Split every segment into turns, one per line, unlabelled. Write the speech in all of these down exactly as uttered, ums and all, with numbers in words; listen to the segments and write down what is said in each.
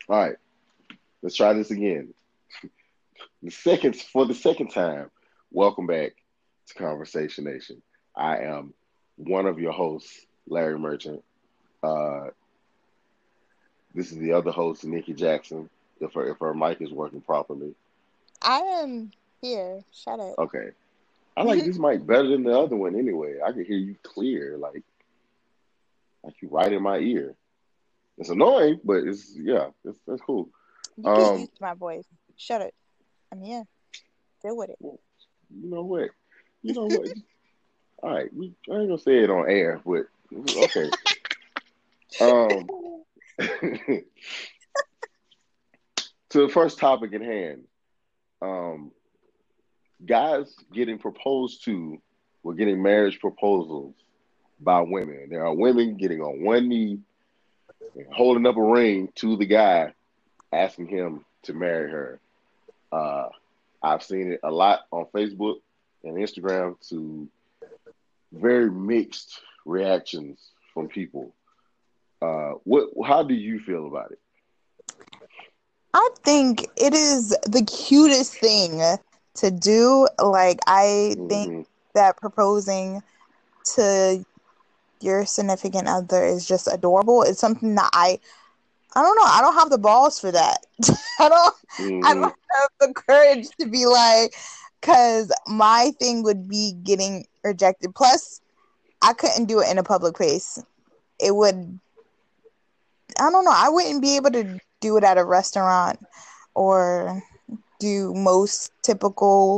All right, let's try this again. The second for the second time, welcome back to Conversation Nation. I am one of your hosts, Larry Merchant. Uh, this is the other host, Nikki Jackson. If her if her mic is working properly,
I am here. Shut it.
okay. I like this mic better than the other one anyway. I can hear you clear, like like you right in my ear. It's annoying, but it's yeah, it's that's cool.
You get
Um,
used to my voice. Shut it. I'm here. Deal with it.
well, you know what? You know what? All right, we I ain't gonna say it on air, but okay. Um, to the first topic at hand. Um, guys getting proposed to, were getting marriage proposals by women. There are women getting on one knee and holding up a ring to the guy, asking him to marry her. Uh, I've seen it a lot on Facebook and Instagram to very mixed reactions from people. Uh, what? How do you feel about it?
I think it is the cutest thing to do. Like, I think
Hmm.
that proposing to your significant other is just adorable. It's something that I, I don't know. I don't have the balls for that. I don't, I don't
Hmm.
have the courage to be like, because my thing would be getting rejected. Plus, I couldn't do it in a public place. It would, I don't know. I wouldn't be able to do it at a restaurant or do most typical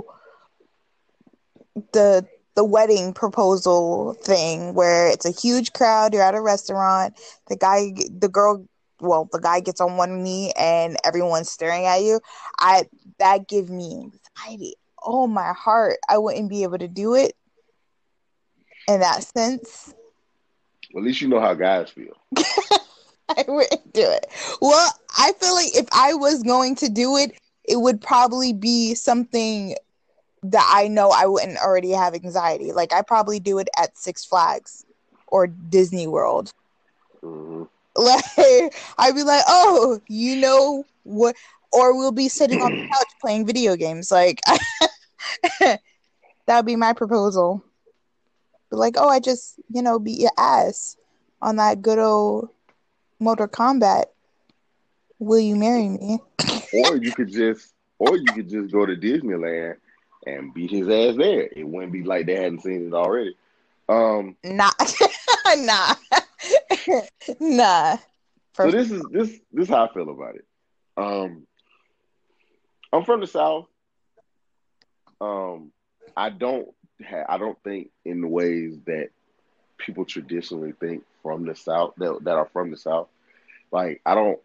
the the wedding proposal thing where it's a huge crowd, you're at a restaurant, the guy the girl well, the guy gets on one knee and everyone's staring at you. I That gives me anxiety. Oh my heart. I wouldn't be able to do it in that sense.
Well, at least you know how guys feel.
I wouldn't do it. Well, I feel like if I was going to do it, it would probably be something that I know I wouldn't already have anxiety. Like, I probably do it at Six Flags or Disney World.
Hmm.
Like, I'd be like, oh, you know what? Or we'll be sitting on the couch playing video games. Like, that would be my proposal. Be like, oh, I just, you know, beat your ass on that good old Mortal Kombat. Will you marry me?
Or you could just, or you could just go to Disneyland and beat his ass there. It wouldn't be like they hadn't seen it already. Um,
Nah. Nah. Nah.
so
First,
this is this this is how I feel about it. Um, I'm from the South. Um, I don't ha- I don't think in the ways that people traditionally think from the South that that are from the South. Like I don't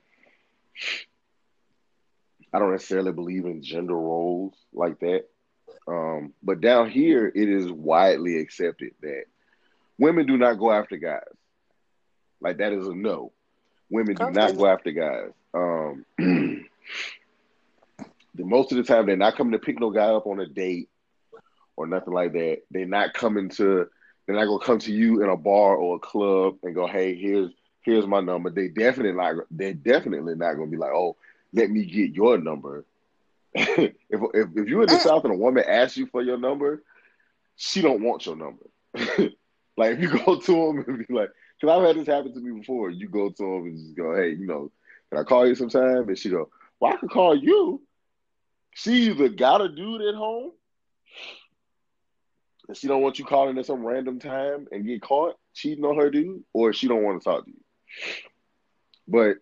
I don't necessarily believe in gender roles like that. Um, but down here, it is widely accepted that women do not go after guys. Like that is a no. Women do
go
not
figure.
go after guys. Um, the most of the time, they're not coming to pick no guy up on a date or nothing like that. They're not coming to. They're not gonna come to you in a bar or a club and go, "Hey, here's here's my number." They definitely not. They're definitely not gonna be like, "Oh, let me get your number." if, if if you're in the
Mm,
South and a woman asks you for your number, she don't want your number. Like if you go to them and be like, because I've had this happen to me before. You go to them and just go, hey, you know, can I call you sometime? And she go, well, I can call you. She either got a dude at home and she don't want you calling at some random time and get caught cheating on her dude, or she don't want to talk to you. But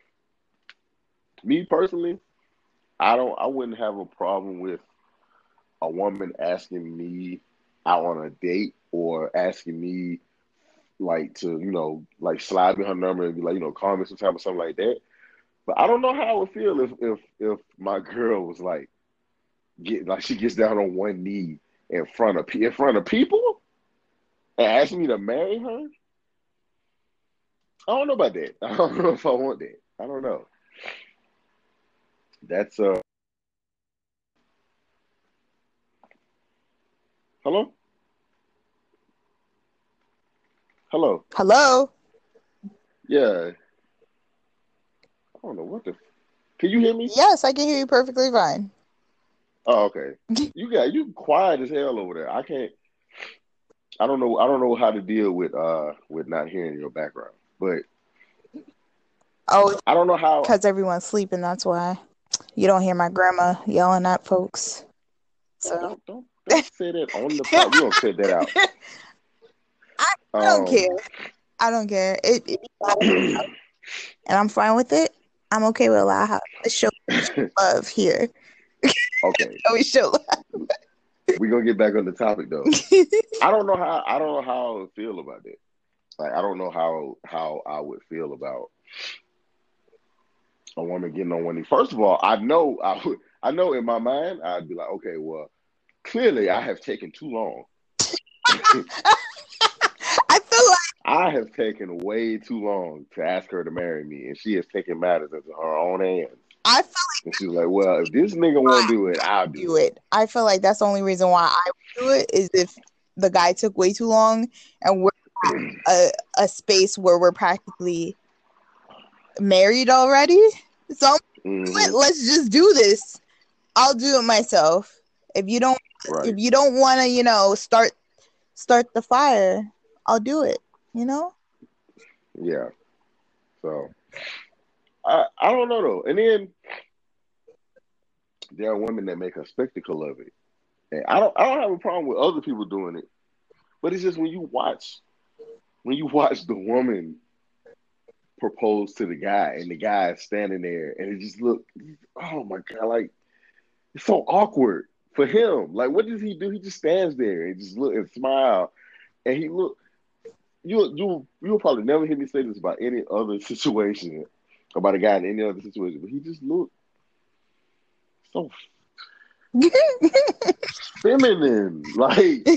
me personally, I don't. I wouldn't have a problem with a woman asking me out on a date or asking me like to, you know, like slide me her number and be like, you know, call me sometime or something like that. But I don't know how I would feel if if if my girl was like get like she gets down on one knee in front of in front of people and asks me to marry her. I don't know about that. I don't know if I want that. I don't know. That's uh hello? Hello.
hello.
Yeah. I don't know what the Can you hear me?
Yes, I can hear you perfectly fine.
Oh, okay. You got you quiet as hell over there. I can't. I don't know. I don't know how to deal with uh with not hearing your background, but
Oh,
I don't know how.
because everyone's sleeping. That's why you don't hear my grandma yelling at folks.
Oh,
So
don't don't don't say that on the pod. We gonna cut that out.
I, I don't care.
Um,
I don't care. It, it and I'm fine with it. I'm okay with allow how show love here.
okay.
We show love.
We gonna get back on the topic though. I don't know how. I don't know how I would feel about that. Like I don't know how how I would feel about a woman getting on one knee. First of all, I know I would. I know in my mind I'd be like, okay, well, clearly I have taken too long.
I feel like
I have taken way too long to ask her to marry me, and she has taken matters into her own hands.
I feel like
And she's like, well, if this nigga won't do it, I'll do,
do it. I feel like that's the only reason why I would do it is if the guy took way too long and we're at a, a space where we're practically married already. So
mm-hmm.
let, let's just do this. I'll do it myself. If you don't,
right.
if you don't want to, you know, start start the fire, I'll do it. You know.
Yeah. So I I don't know though. And then there are women that make a spectacle of it. And I don't I don't have a problem with other people doing it. But it's just when you watch when you watch the woman propose to the guy and the guy is standing there and it just look, oh my God, like it's so awkward for him. Like what does he do? He just stands there and just look and smile. And he look you you you'll probably never hear me say this about any other situation, about a guy in any other situation, but he just looked so feminine. Like he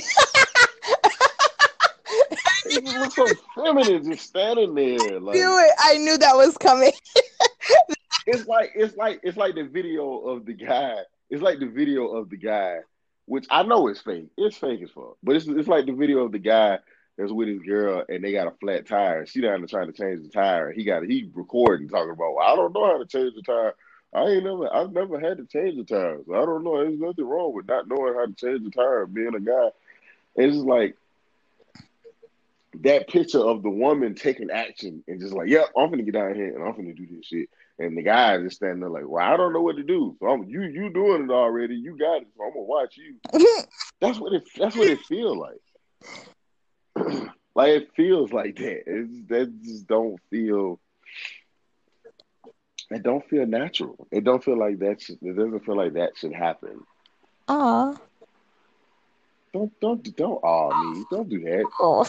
just looked so feminine just standing there. Like
do it. I knew that was coming.
it's like it's like it's like the video of the guy. It's like the video of the guy, which I know is fake. It's fake as fuck. But it's it's like the video of the guy that's with his girl and they got a flat tire. She down there trying to change the tire. He got he recording talking about, well, I don't know how to change the tire. I ain't never I've never had to change the tires. So I don't know. There's nothing wrong with not knowing how to change the tire, being a guy. And it's just like that picture of the woman taking action and just like, yep, I'm gonna get down here and I'm gonna do this shit. And the guy is just standing there like, well, I don't know what to do. So I'm, you you doing it already. You got it. So I'm gonna watch you. That's what it that's what it feels like. Like it feels like that. It's, that just don't feel. It don't feel natural. It don't feel like that. Should, it doesn't feel like that should happen.
Aw.
Don't don't don't aw me. Don't do that.
Oh.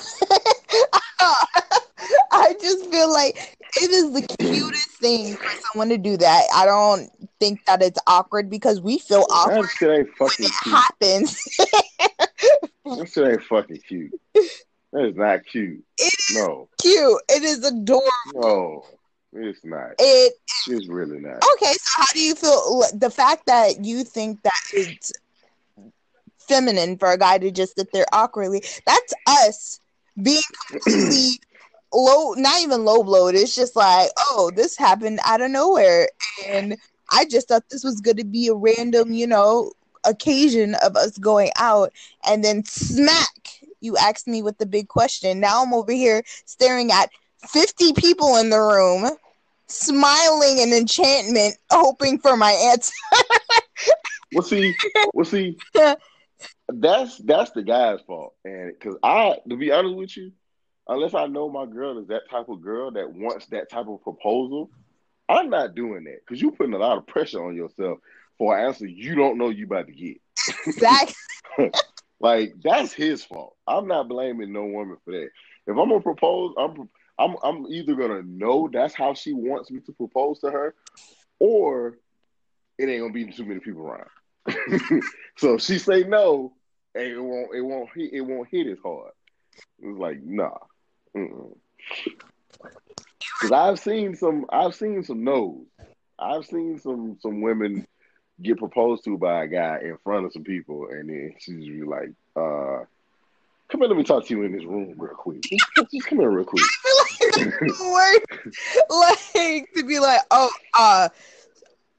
I just feel like it is the cutest thing for someone to do that. I don't think that it's awkward because we feel awkward
That shit ain't
when
fucking
it
cute.
happens.
That shit ain't fucking cute. That is not cute.
It is
No.
cute. It is adorable.
No, it's not.
It
It's really not.
okay. So how do you feel? The fact that you think that it's feminine for a guy to just sit there awkwardly, that's us being completely low, not even low blowed. It's just like, oh, this happened out of nowhere. And I just thought this was going to be a random, you know, occasion of us going out. And then smack, you asked me with the big question. Now I'm over here staring at fifty people in the room, smiling in enchantment, hoping for my answer.
Well, see, well, see, that's that's the guy's fault, and because I, to be honest with you, unless I know my girl is that type of girl that wants that type of proposal, I'm not doing that because you're putting a lot of pressure on yourself for an answer you don't know you about to get.
Exactly.
Like that's his fault. I'm not blaming no woman for that. If I'm gonna propose, I'm I'm I'm either gonna know that's how she wants me to propose to her, or it ain't gonna be too many people around. So if she say no, and it won't it won't hit it won't hit as hard. It's like nah, because I've seen some I've seen some no's. I've seen some some women get proposed to by a guy in front of some people, and then she's just like, uh, "Come here, let me talk to you in this room real quick. Just, just come here real quick."
I feel like that's the worst. Like to be like, oh, uh.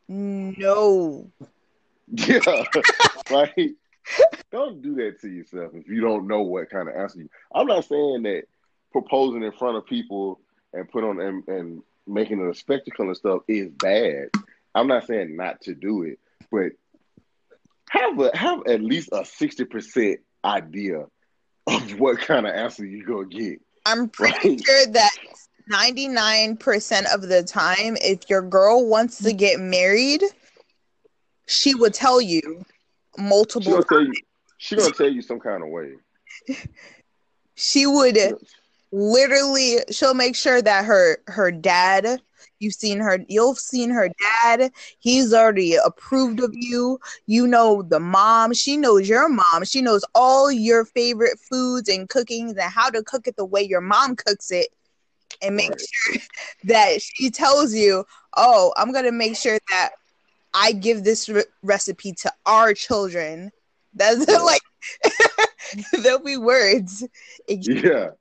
No.
Yeah, like don't do that to yourself if you don't know what kind of answer you. I'm not saying that proposing in front of people and put on and, and making it a spectacle and stuff is bad. I'm not saying not to do it, but have a have at least a sixty percent idea of what kind of answer you gonna get.
I'm pretty right? sure that ninety-nine percent of the time, if your girl wants to get married, she would tell you multiple
she gonna
times.
Tell you, she gonna tell you some kind of way.
She would yes. literally, she'll make sure that her her dad, you've seen her, you've seen her dad. He's already approved of you. You know the mom. She knows your mom. She knows all your favorite foods and cookings and how to cook it the way your mom cooks it. And make right. sure that she tells you, oh, I'm going to make sure that I give this re- recipe to our children. That's yeah. like, there'll be words.
Yeah.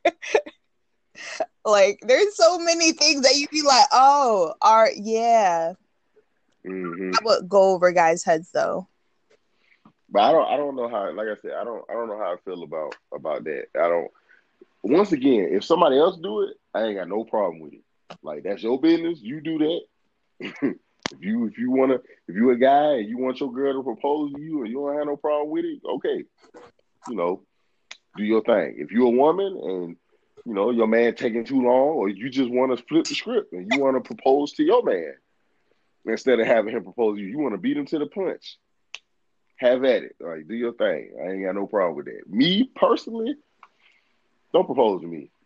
Like, there's so many things that you'd be like, oh, our, yeah.
Mm-hmm.
That would go over guys' heads, though.
But I don't, I don't know how, like I said, I don't, I don't know how I feel about, about that. I don't, once again, if somebody else do it, I ain't got no problem with it. Like, that's your business. You do that. if you if you wanna if you a guy and you want your girl to propose to you and you don't have no problem with it, okay. You know, do your thing. If you're a woman and you know your man taking too long, or you just want to flip the script and you want to propose to your man instead of having him propose to you, you want to beat him to the punch. Have at it. Like, do your thing. I ain't got no problem with that. Me personally, don't propose to me.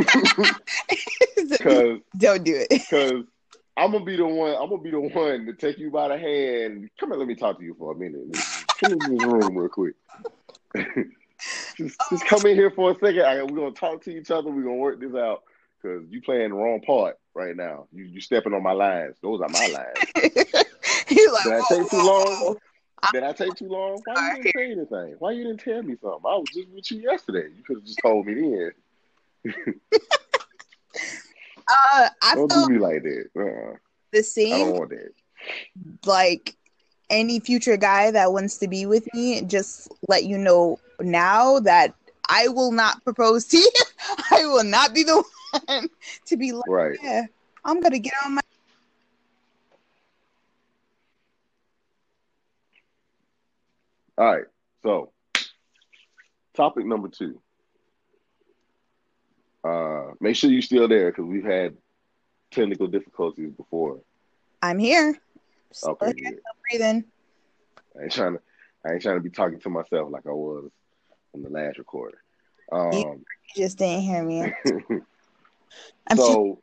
Cause
don't do it.
Because I'm gonna be the one. I'm gonna be the one to take you by the hand. Come here, let me talk to you for a minute. Come into this room real quick. just, just come in here for a second. I, we're gonna talk to each other. We're gonna work this out. Because you playing the wrong part right now. You you stepping on my lines. Those are my lines.
He's like,
Did I take too long? Did I take too long? Why
Sorry.
you didn't say anything? Why you didn't tell me something? I was just with you yesterday. You could have just told me then.
uh, I
don't do me like that. Uh-uh.
The same.
I don't want that.
Like any future guy that wants to be with me, just let you know now that I will not propose to you. I will not be the one to be like,
right.
yeah, I'm gonna get on my.
All right. So, topic number two. Uh, make sure you're still there because we've had technical difficulties before.
I'm here.
Still okay. Here,
still breathing.
I ain't trying to. I ain't trying to be talking to myself like I was on the last recording. Um,
you just didn't hear me. I'm
so,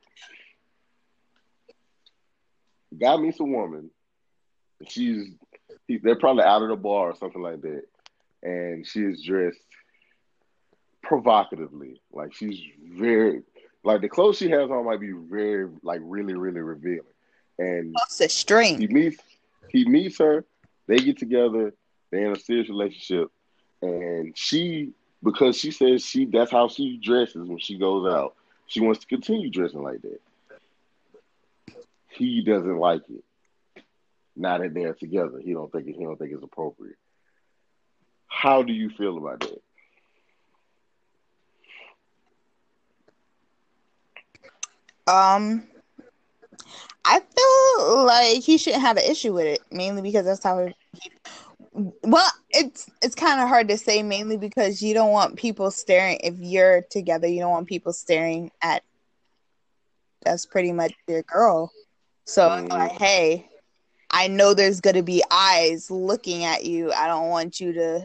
guy meets a woman. She's. He, they're probably out of the bar or something like that, and she is dressed provocatively. Like she's very, like the clothes she has on might be very, like really, really revealing. And
that's a string.
He meets, he meets her. They get together. They're in a serious relationship, and she, because she says she that's how she dresses when she goes out. She wants to continue dressing like that. He doesn't like it. Now that they're together, he don't think it, he don't think it's appropriate. How do you feel about
that? Um, I feel like he shouldn't have an issue with it, mainly because that's how it. Well, it's it's kind of hard to say, mainly because you don't want people staring. If you're together, you don't want people staring at. That's pretty much your girl. So mm. like, hey. I know there's going to be eyes looking at you. I don't want you to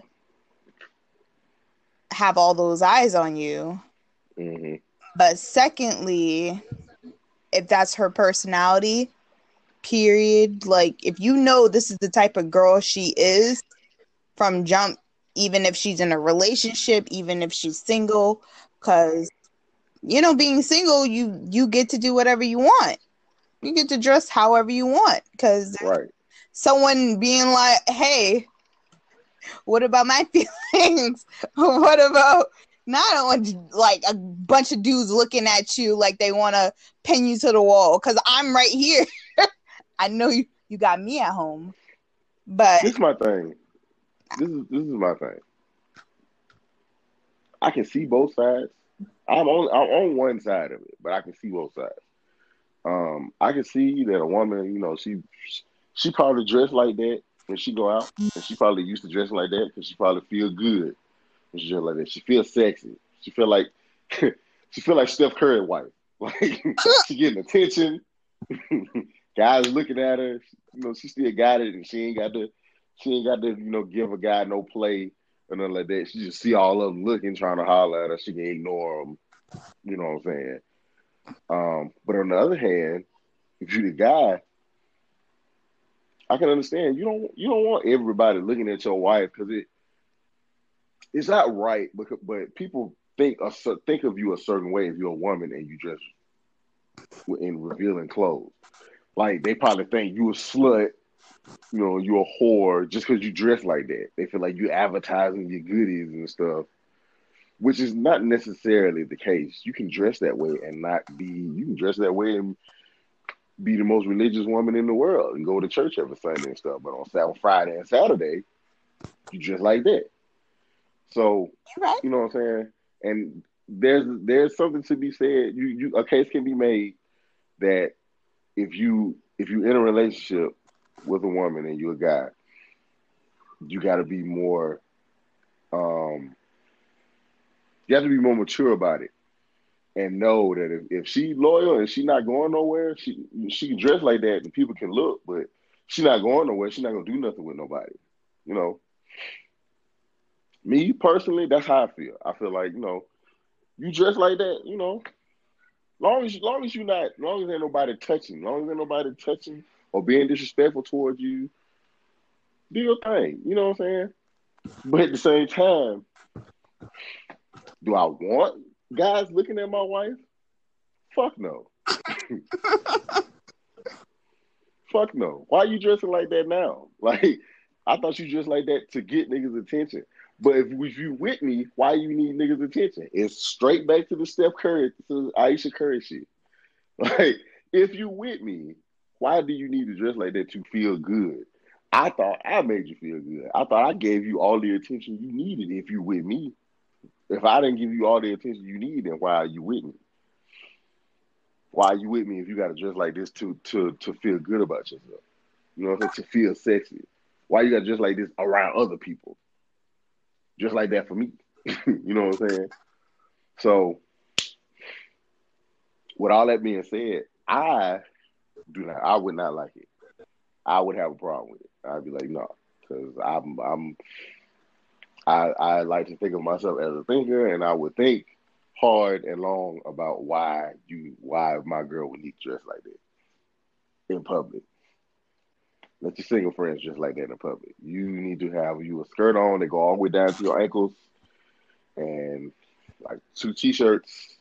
have all those eyes on you.
Mm-hmm.
But secondly, if that's her personality, period, like if you know this is the type of girl she is from jump, even if she's in a relationship, even if she's single, because, you know, being single, you, you get to do whatever you want. You get to dress however you want, because
right.
someone being like, hey, what about my feelings? What about, now I don't want like a bunch of dudes looking at you like they want to pin you to the wall, because I'm right here. I know you, you got me at home. But
this is my thing. This is this is my thing. I can see both sides. I'm on I'm on one side of it, but I can see both sides. Um, I can see that a woman, you know, she she probably dressed like that when she go out, and she probably used to dress like that because she probably feel good when she dress like that. She feels sexy. She feel like she feel like Steph Curry wife. Like she getting attention. Guys looking at her. You know, she still got it, and she ain't got to. She ain't got to, you know, give a guy no play or nothing like that. She just see all of them looking, trying to holler at her. She can ignore them. You know what I'm saying? Um, but on the other hand, if you're the guy, I can understand you don't you don't want everybody looking at your wife because it it's not right. But but people think a, think of you a certain way if you're a woman and you dress in revealing clothes. Like they probably think you a slut, you know, you a whore just because you dress like that. They feel like you advertising your goodies and stuff, which is not necessarily the case. You can dress that way and not be. You can dress that way and be the most religious woman in the world and go to church every Sunday and stuff. But on Saturday, Friday, and Saturday, you dress like that. So
right.
you know what I'm saying. And there's there's something to be said. You you a case can be made that if you if you're in a relationship with a woman and you're a guy, you got to be more. Um, you have to be more mature about it, and know that if, if she loyal and she not going nowhere, she she can dress like that and people can look, but she not going nowhere. She's not gonna do nothing with nobody. You know. Me personally, that's how I feel. I feel like you know, you dress like that, you know. Long as long as you not, long as ain't nobody touching, long as ain't nobody touching or being disrespectful towards you, do your thing. You know what I'm saying? But at the same time, do I want guys looking at my wife? Fuck no. Fuck no. Why are you dressing like that now? Like, I thought you dressed like that to get niggas' attention. But if, if you with me, why you need niggas' attention? It's straight back to the Steph Curry, to the Ayesha Curry shit. Like, if you with me, why do you need to dress like that to feel good? I thought I made you feel good. I thought I gave you all the attention you needed if you with me. If I didn't give you all the attention you need, then why are you with me? Why are you with me if you got to dress like this to to to feel good about yourself? You know what I'm saying? To feel sexy. Why you got to dress like this around other people? Just like that for me. You know what I'm saying? So, with all that being said, I do not. I would not like it. I would have a problem with it. I'd be like, no, because I'm, I'm, I, I like to think of myself as a thinker, and I would think hard and long about why you, why my girl would need to dress like that in public. Let your single friends dress like that in public. You need to have you a skirt on that go all the way down to your ankles, and like two t-shirts,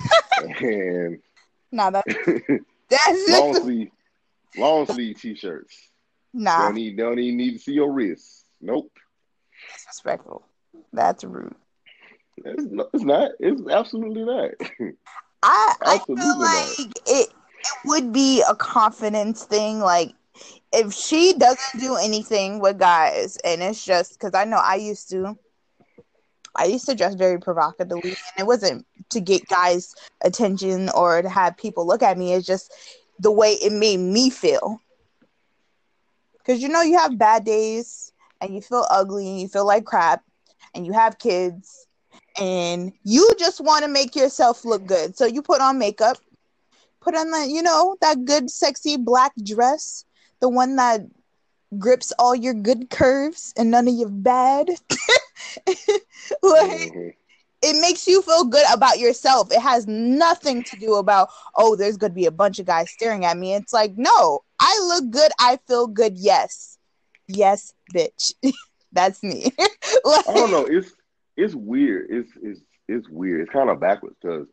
and
nah, that, that's
long sleeve, long sleeve t-shirts.
Nah,
don't need, don't even need to see your wrists. Nope.
Disrespectful. That's rude.
It's not. It's, not, it's absolutely not.
I I
absolutely
feel like not. it it would be a confidence thing. Like if she doesn't do anything with guys, and it's just because I know I used to. I used to dress very provocatively, and it wasn't to get guys' attention or to have people look at me. It's just the way it made me feel. Because, you know, you have bad days, and you feel ugly, and you feel like crap, and you have kids, and you just want to make yourself look good. So you put on makeup, put on the, you know, that good, sexy black dress, the one that grips all your good curves and none of your bad. Like, mm-hmm. It makes you feel good about yourself. It has nothing to do about, oh, there's going to be a bunch of guys staring at me. It's like, no, I look good. I feel good. Yes. Yes, bitch. That's me. Like,
I don't know. It's it's weird. It's it's it's weird. It's kind of backwards because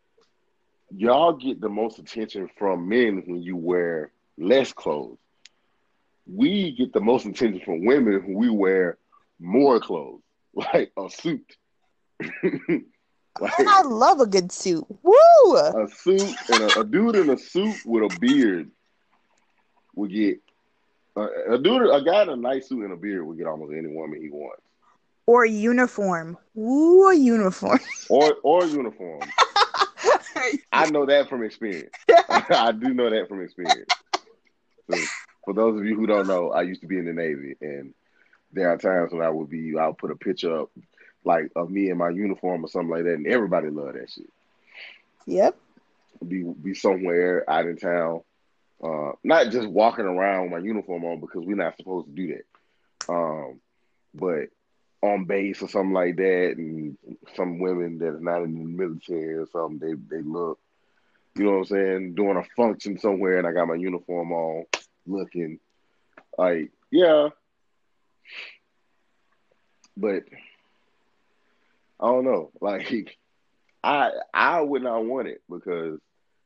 y'all get the most attention from men when you wear less clothes. We get the most attention from women when we wear more clothes, like a suit.
Like, and I love a good suit. Woo!
A suit and a, a dude in a suit with a beard will get Uh, a dude, a guy in a nice suit and a beard would get almost any woman he wants.
Or uniform. Ooh, a uniform.
Or or uniform. I know that from experience. I do know that from experience. So for those of you who don't know, I used to be in the Navy, and there are times when I would be, I'll put a picture up like of me in my uniform or something like that, and everybody loved that shit.
Yep.
Be be somewhere out in town, uh, not just walking around with my uniform on because we're not supposed to do that. Um, but on base or something like that, and some women that are not in the military or something, they they look, you know what I'm saying, doing a function somewhere, and I got my uniform on, looking like, yeah, but I don't know, like I I would not want it because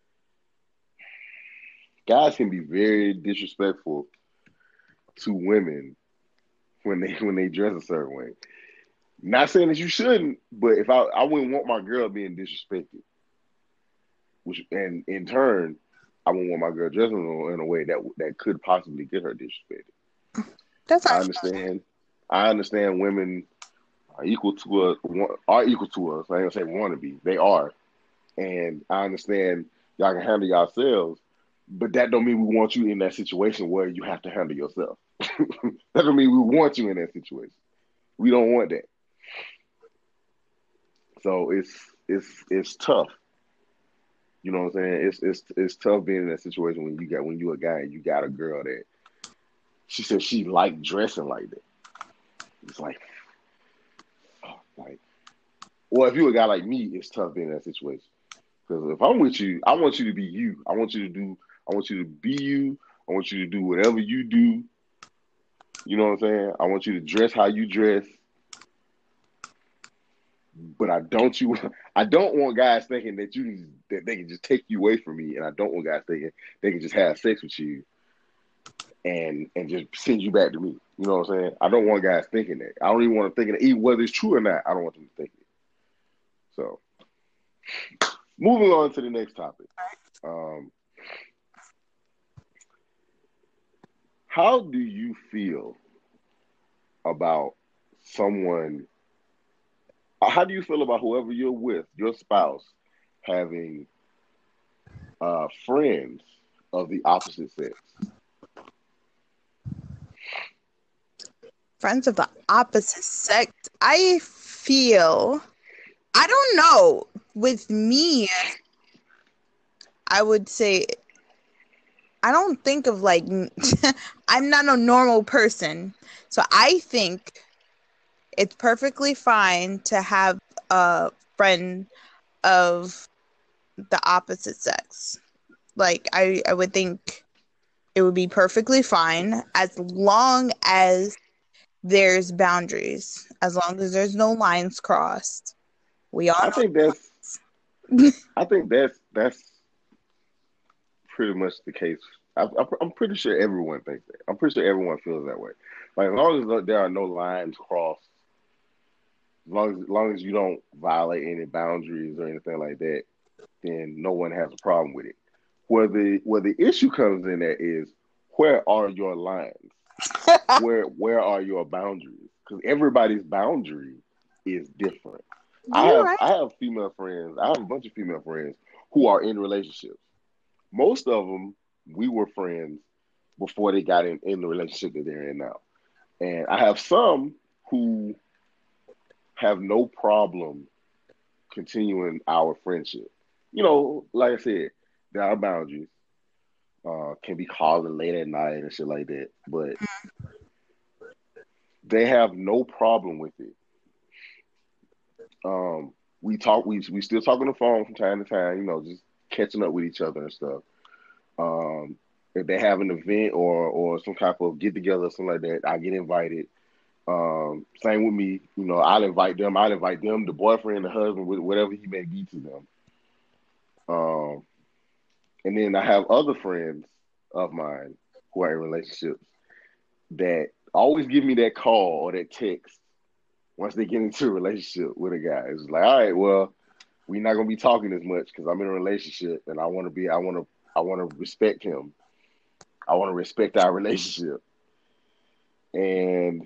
guys can be very disrespectful to women when they when they dress a certain way. Not saying that you shouldn't, but if I I wouldn't want my girl being disrespected, which and in turn, I wouldn't want my girl dressing in a way that that could possibly get her disrespected.
That's
I
actually
understand. I understand women are equal to us. Are equal to us. I ain't gonna say want to be. They are, and I understand y'all can handle yourselves, but that don't mean we want you in that situation where you have to handle yourself. That don't mean we want you in that situation. We don't want that. So it's it's it's tough. You know what I'm saying? It's it's it's tough being in that situation when you got when you a guy and you got a girl that she said she liked dressing like that. It's like, oh, like, well, if you a guy like me, it's tough being in that situation. Because if I'm with you, I want you to be you. I want you to do. I want you to be you. I want you to do whatever you do. You know what I'm saying? I want you to dress how you dress. But I don't you. I don't want guys thinking that you that they can just take you away from me, and I don't want guys thinking they can just have sex with you and and just send you back to me. You know what I'm saying? I don't want guys thinking that. I don't even want them thinking that, even whether it's true or not. I don't want them to think it. So, moving on to the next topic. Um, how do you feel about someone? How do you feel about whoever you're with, your spouse, having uh, friends of the opposite sex?
friends of the opposite sex. I feel, I don't know. With me, I would say, I don't think of like, I'm not a normal person. So I think it's perfectly fine to have a friend of the opposite sex. Like, I, I would think it would be perfectly fine as long as there's boundaries, as long as there's no lines crossed. We all
I think that's
know.
I think that's that's pretty much the case. I, I, I'm pretty sure everyone thinks that. I'm pretty sure everyone feels that way. Like as long as there are no lines crossed, as long as, as long as you don't violate any boundaries or anything like that, then no one has a problem with it. Where the where the issue comes in at is where are your lines? Where where are your boundaries? Because everybody's boundary is different. I
You're
have
right.
I have female friends. I have a bunch of female friends who are in relationships. Most of them we were friends before they got in, in the relationship that they're in now. And I have some who have no problem continuing our friendship. You know, like I said, there are boundaries. Uh, can be calling late at night and shit like that, but they have no problem with it. Um, we talk, we we still talk on the phone from time to time. You know, just catching up with each other and stuff. Um, if they have an event or or some type of get together or something like that, I get invited. Um, same with me. You know, I'll invite them. I'll invite them, the boyfriend, the husband, whatever he may be to them. Um, and then I have other friends of mine who are in relationships that always give me that call or that text once they get into a relationship with a guy. It's like, all right, well, we're not gonna be talking as much because I'm in a relationship and I want to be, I want to, I want to respect him. I want to respect our relationship. And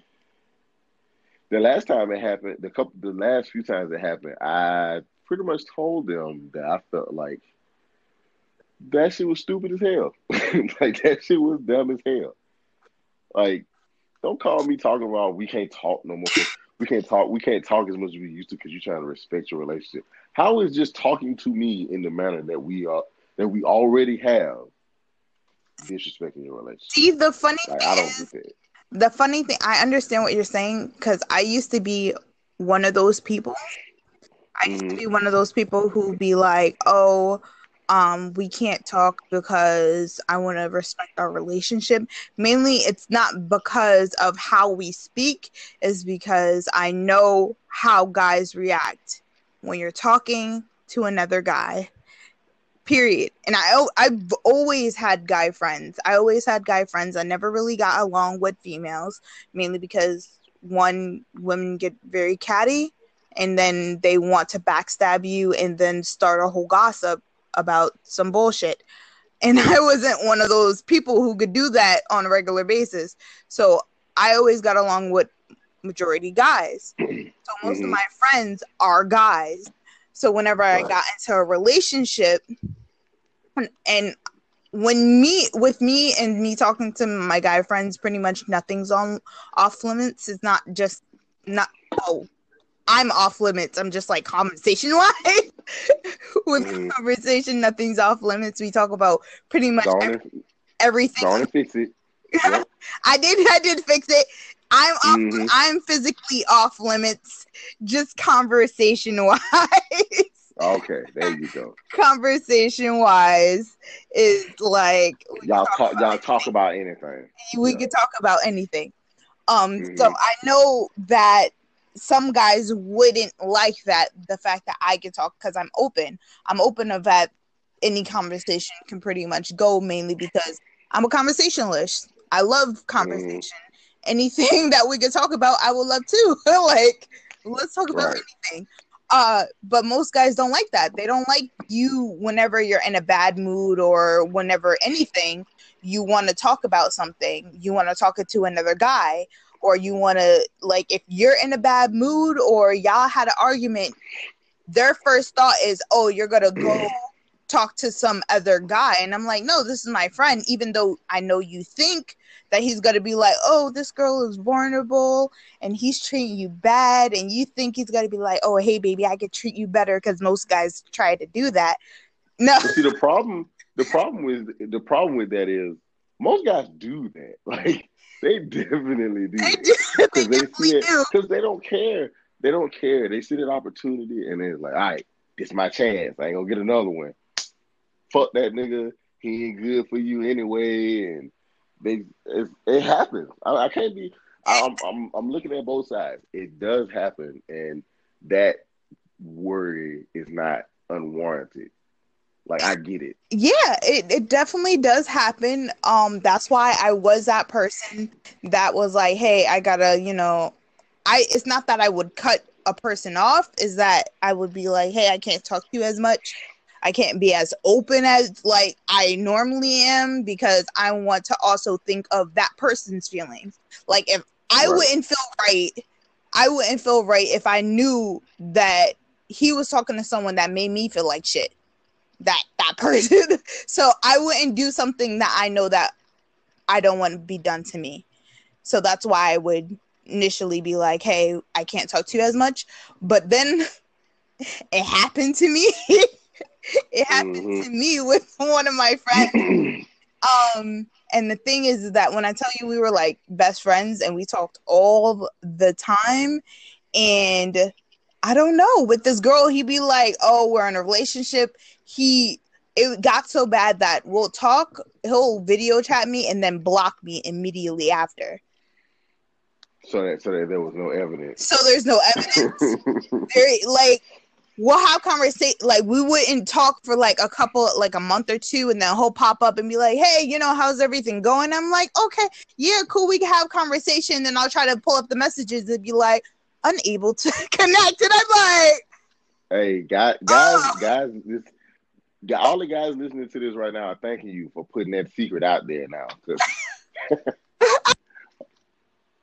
the last time it happened, the couple, the last few times it happened, I pretty much told them that I felt like that shit was stupid as hell. Like that shit was dumb as hell. Like, don't call me talking about we can't talk no more. We can't talk. We can't talk as much as we used to because you're trying to respect your relationship. How is just talking to me in the manner that we are that we already have disrespecting your relationship?
See, the funny
Like,
thing
I don't
is,
get that.
the funny thing, I understand what you're saying because I used to be one of those people. I used to
Mm-hmm.
be one of those people who be like, oh, um, we can't talk because I want to respect our relationship. Mainly, it's not because of how we speak, it's because I know how guys react when you're talking to another guy. Period. And I, I've always had guy friends. I always had guy friends. I never really got along with females, mainly because one, women get very catty, and then they want to backstab you and then start a whole gossip about some bullshit. And I wasn't one of those people who could do that on a regular basis. So I always got along with majority guys. So most
Mm-hmm.
of my friends are guys. So whenever I
Right.
got into a relationship, and when me with me and me talking to my guy friends, pretty much nothing's on off limits. It's not just not oh I'm off limits. I'm just like conversation wise. With
Mm-hmm.
conversation, nothing's off limits. We talk about pretty much
Go on
every,
and,
everything.
go on and fix it. Yep.
I did I did fix it. I'm off
Mm-hmm.
I'm physically off limits, just conversation wise.
Okay, there you go.
Conversation wise is like
Y'all talk. Y'all talk about anything.
we
Yeah.
could talk about anything. Um,
Mm-hmm.
so I know that some guys wouldn't like that, the fact that I can talk because I'm open. I'm open of that any conversation can pretty much go, mainly because I'm a conversationalist. I love conversation.
Mm-hmm.
Anything that we could talk about, I would love too. Like, let's talk about
Right.
anything. Uh, but most guys don't like that. They don't like you whenever you're in a bad mood or whenever anything, you want to talk about something. You want to talk it to another guy, or you want to, like, if you're in a bad mood or y'all had an argument, their first thought is, oh, you're going to go talk to some other guy. And I'm like, no, this is my friend. Even though I know you think that he's going to be like, oh, this girl is vulnerable and he's treating you bad. And you think he's going to be like, oh, hey, baby, I could treat you better, because most guys try to do that. No.
But see, the problem, the problem with the problem with that is most guys do that. Like, they definitely do
They
that
do. They
because they
definitely
see it
do.
because they don't care. They don't care. They see that opportunity and they're like, all right, this is my chance. I ain't gonna get another one. Fuck that nigga. He ain't good for you anyway. And they, it, it happens. I, I can't be. I'm, I'm, I'm looking at both sides. It does happen, and that worry is not unwarranted. Like, I get it.
Yeah, it, it definitely does happen. Um, that's why I was that person that was like, hey, I gotta, you know, I it's not that I would cut a person off, is that I would be like, hey, I can't talk to you as much. I can't be as open as like I normally am, because I want to also think of that person's feelings. Like, if I
Right.
wouldn't feel right, I wouldn't feel right if I knew that he was talking to someone that made me feel like shit. That that person. So I wouldn't do something that I know that I don't want to be done to me. So that's why I would initially be like, hey, I can't talk to you as much. But then it happened to me. It happened
Mm-hmm.
to me with one of my friends. Um, and the thing is that when I tell you we were like best friends and we talked all the time, and I don't know, with this girl, he'd be like, oh, we're in a relationship. He, it got so bad that we'll talk, he'll video chat me and then block me immediately after.
So that so that there was no evidence.
So there's no evidence. There, like, we'll have conversation, like we wouldn't talk for like a couple, like a month or two, and then he'll pop up and be like, hey, you know, how's everything going? I'm like, okay, yeah, cool, we can have conversation. Then I'll try to pull up the messages and be like, unable to connect. And I'm like,
Hey, guys, guys,
oh.
guys, this, all the guys listening to this right now are thanking you for putting that secret out there now.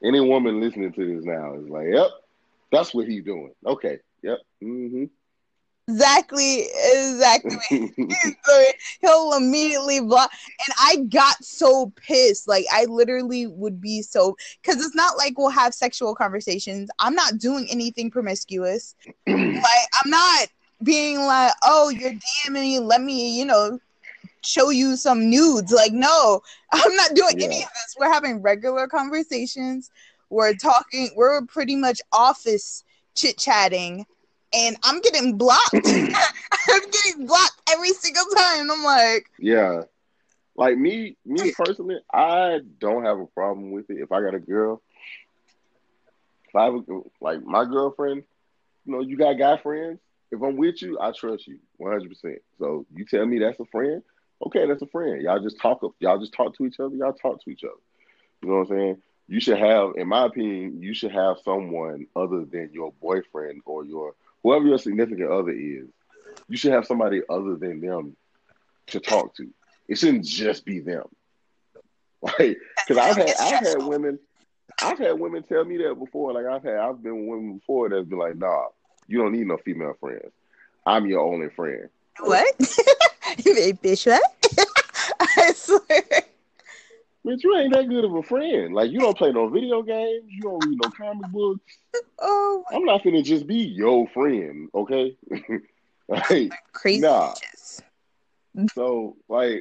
Any woman listening to this now is like, yep, that's what he's doing. Okay, yep, mm-hmm.
Exactly, exactly. So he'll immediately block, and I got so pissed. Like I literally would be so, because it's not like we'll have sexual conversations. I'm not doing anything promiscuous. Like I'm not being like, oh, you're DMing me, let me, you know, show you some nudes. Like, no, I'm not doing
Yeah.
any of this. We're having regular conversations. We're talking. We're pretty much office chit chatting. And I'm getting blocked. I'm getting blocked every single time. I'm like,
yeah, like me, me personally, I don't have a problem with it. If I got a girl, if I have a, like my girlfriend, you know, you got guy friends. If I'm with you, I trust you one hundred percent. So you tell me that's a friend, okay, that's a friend. Y'all just talk. Y'all just talk to each other. Y'all talk to each other. You know what I'm saying? You should have, in my opinion, you should have someone other than your boyfriend or your whoever your significant other is. You should have somebody other than them to talk to. It shouldn't just be them. Like, because I've had I've had women I've had women tell me that before. Like I've had I've been with women before that's been like, nah, you don't need no female friends. I'm your only friend.
What? Bitch, what? I swear.
Bitch, you ain't that good of a friend. Like, you don't play no video games. You don't read no comic books.
Oh, my
I'm not finna just be your friend, okay? Like,
crazy
nah.
bitches.
So, like,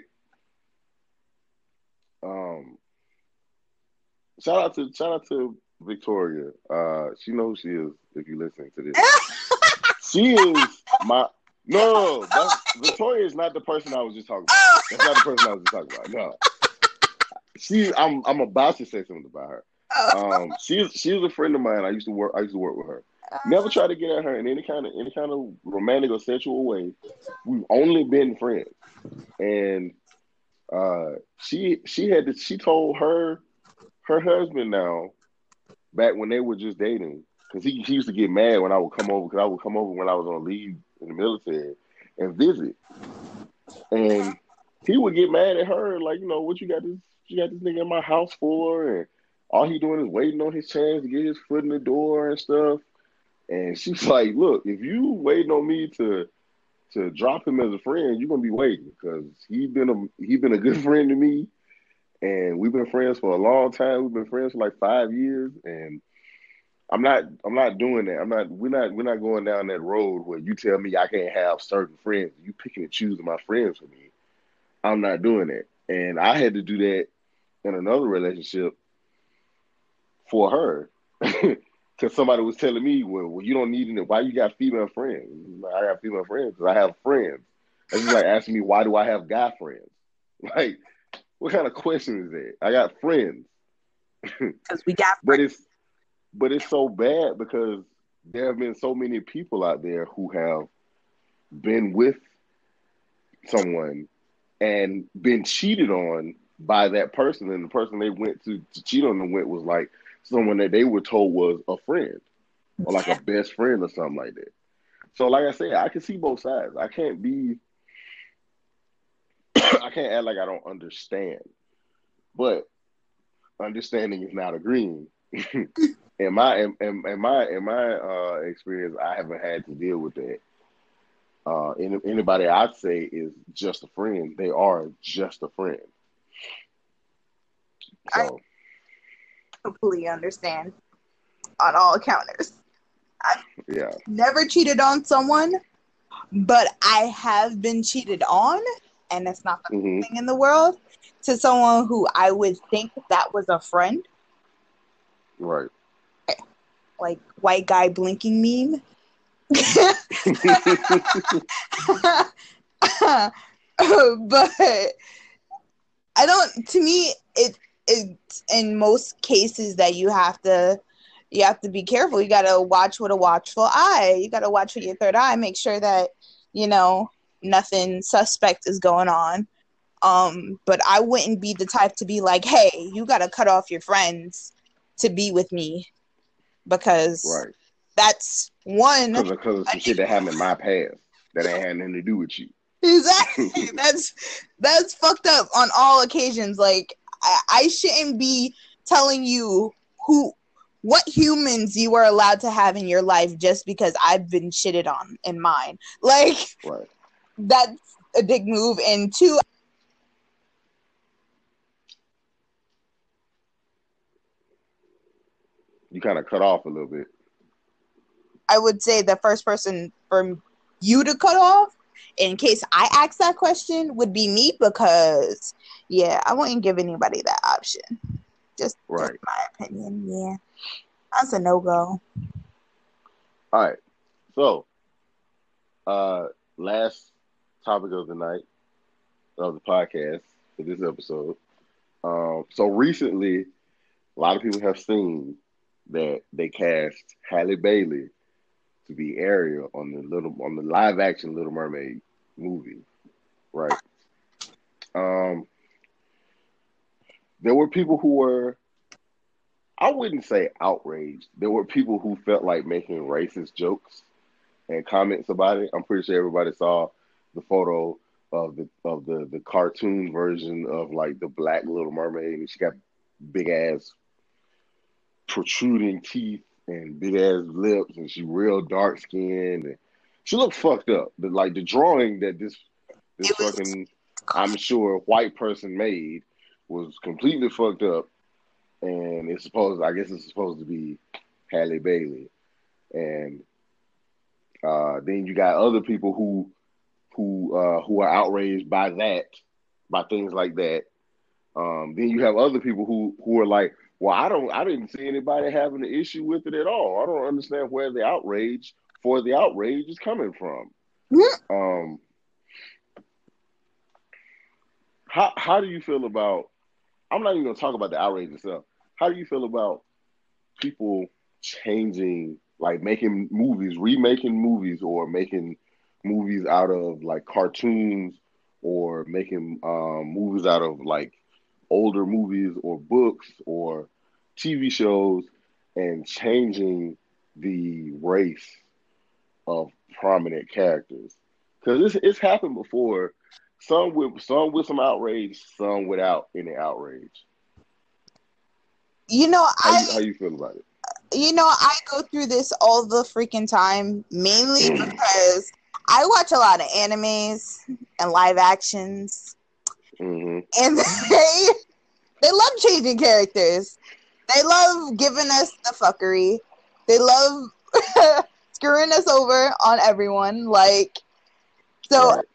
um, shout out to shout out to Victoria. Uh, she knows who she is. If you're listening to this, she is my no. That's, Victoria is not the person I was just talking about. That's not the person I was just talking about. No. She, I'm, I'm about to say something about her. Um, she's, she was a friend of mine. I used to work, I used to work with her. Never tried to get at her in any kind of, any kind of romantic or sexual way. We've only been friends, and uh, she, she had, to, she told her, her husband now, back when they were just dating, because he, he used to get mad when I would come over, because I would come over when I was on leave in the military and visit, and he would get mad at her, like, you know, what you got this. You got this nigga in my house for, and all he doing is waiting on his chance to get his foot in the door and stuff. And she's like, look, if you waiting on me to to drop him as a friend, you're gonna be waiting, because he been a he been a good friend to me, and we've been friends for a long time. We've been friends for like five years, and I'm not I'm not doing that. I'm not we're not we're not going down that road where you tell me I can't have certain friends. You picking and choosing my friends for me. I'm not doing that. And I had to do that in another relationship for her, because somebody was telling me, well, well, you don't need any, why you got female friends? I got female friends because I have friends. That's just like asking me, why do I have guy friends? Like, what kind of question is that? I got friends.
Because we got
but it's but it's so bad, because there have been so many people out there who have been with someone and been cheated on by that person, and the person they went to, to cheat on them with was like someone that they were told was a friend or like a best friend or something like that. So like I said, I can see both sides. I can't be I can't act like I don't understand, but understanding is not agreeing. in my in, in, in my in my uh, experience, I haven't had to deal with that. Uh, any, anybody I'd say is just a friend, they are just a friend. So,
I completely understand on all counters. I've
yeah.
never cheated on someone, but I have been cheated on, and it's not the
mm-hmm.
thing in the world, to someone who I would think that was a friend.
Right.
Like white guy blinking meme. But I don't, to me, it it's in most cases that you have to you have to be careful. You gotta watch with a watchful eye. You gotta watch with your third eye, make sure that, you know, nothing suspect is going on. Um, but I wouldn't be the type to be like, hey, you gotta cut off your friends to be with me, because
right.
that's one,
because of some shit that happened in my past that ain't had nothing to do with you.
Exactly. that's that's fucked up on all occasions. Like, I, I shouldn't be telling you who, what humans you are allowed to have in your life just because I've been shitted on in mine. Like,
right.
That's a dick move. And two,
you kind of cut off a little bit.
I would say the first person for you to cut off, in case I ask that question, would be me, because, yeah, I wouldn't give anybody that option. Just,
right.
just my opinion, yeah. That's a no-go.
All right. So, uh, last topic of the night of the podcast for this episode. Um, so recently, a lot of people have seen that they cast Halle Bailey to be Ariel on the little on the live action Little Mermaid movie, right? Um, there were people who were, I wouldn't say outraged. There were people who felt like making racist jokes and comments about it. I'm pretty sure everybody saw the photo of the of the the cartoon version of like the Black Little Mermaid, and she got big ass protruding teeth and big ass lips, and she real dark skinned, and she looked fucked up. The, like the drawing that this this
It was-
fucking, I'm sure, white person made was completely fucked up, and it's supposed, I guess it's supposed to be Halle Bailey, and uh, then you got other people who who uh, who are outraged by that, by things like that. Um, then you have other people who who are like, well, I don't, I didn't see anybody having an issue with it at all. I don't understand where the outrage for the outrage is coming from. Um, how how do you feel about? I'm not even gonna talk about the outrage itself. How do you feel about people changing, like making movies, remaking movies, or making movies out of like cartoons, or making um, movies out of like older movies or books or T V shows, and changing the race of prominent characters? Because it's, it's happened before. Some with some with some outrage, some without any outrage.
You know,
How
I
you, how you feel about it?
you know, I go through this all the freaking time, mainly because I watch a lot of animes and live actions,
Mm-hmm.
and they they love changing characters. They love giving us the fuckery. They love screwing us over on everyone. Like, so
Right.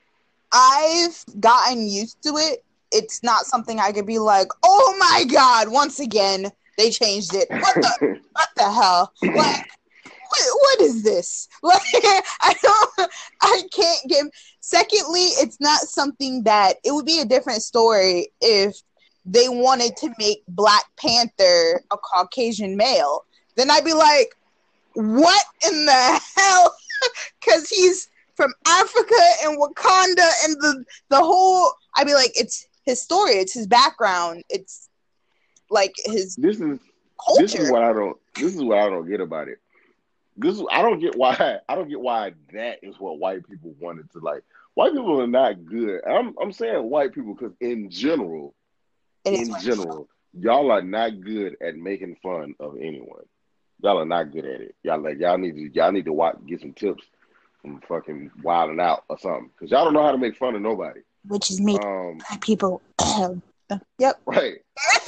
I've gotten used to it. It's not something I could be like, oh my god, once again they changed it. What the what the hell? Like, what, what is this? Like, I don't, I can't give. Secondly, it's not something that, it would be a different story if they wanted to make Black Panther a Caucasian male. Then I'd be like, what in the hell? Because he's from Africa and Wakanda and the the whole. I'd be like, it's his story, it's his background, it's like his
This is
culture.
this is what I don't this is what I don't get about it. This is, I don't get why I don't get why that is what white people wanted to like. White people are not good. I'm I'm saying white people because in general,
It is
in
white
general, y'all are not good at making fun of anyone. Y'all are not good at it. Y'all like y'all need to y'all need to watch, get some tips from fucking Wilding Out or something, because y'all don't know how to make fun of nobody.
which is me.
Um,
Black people. Yep.
right.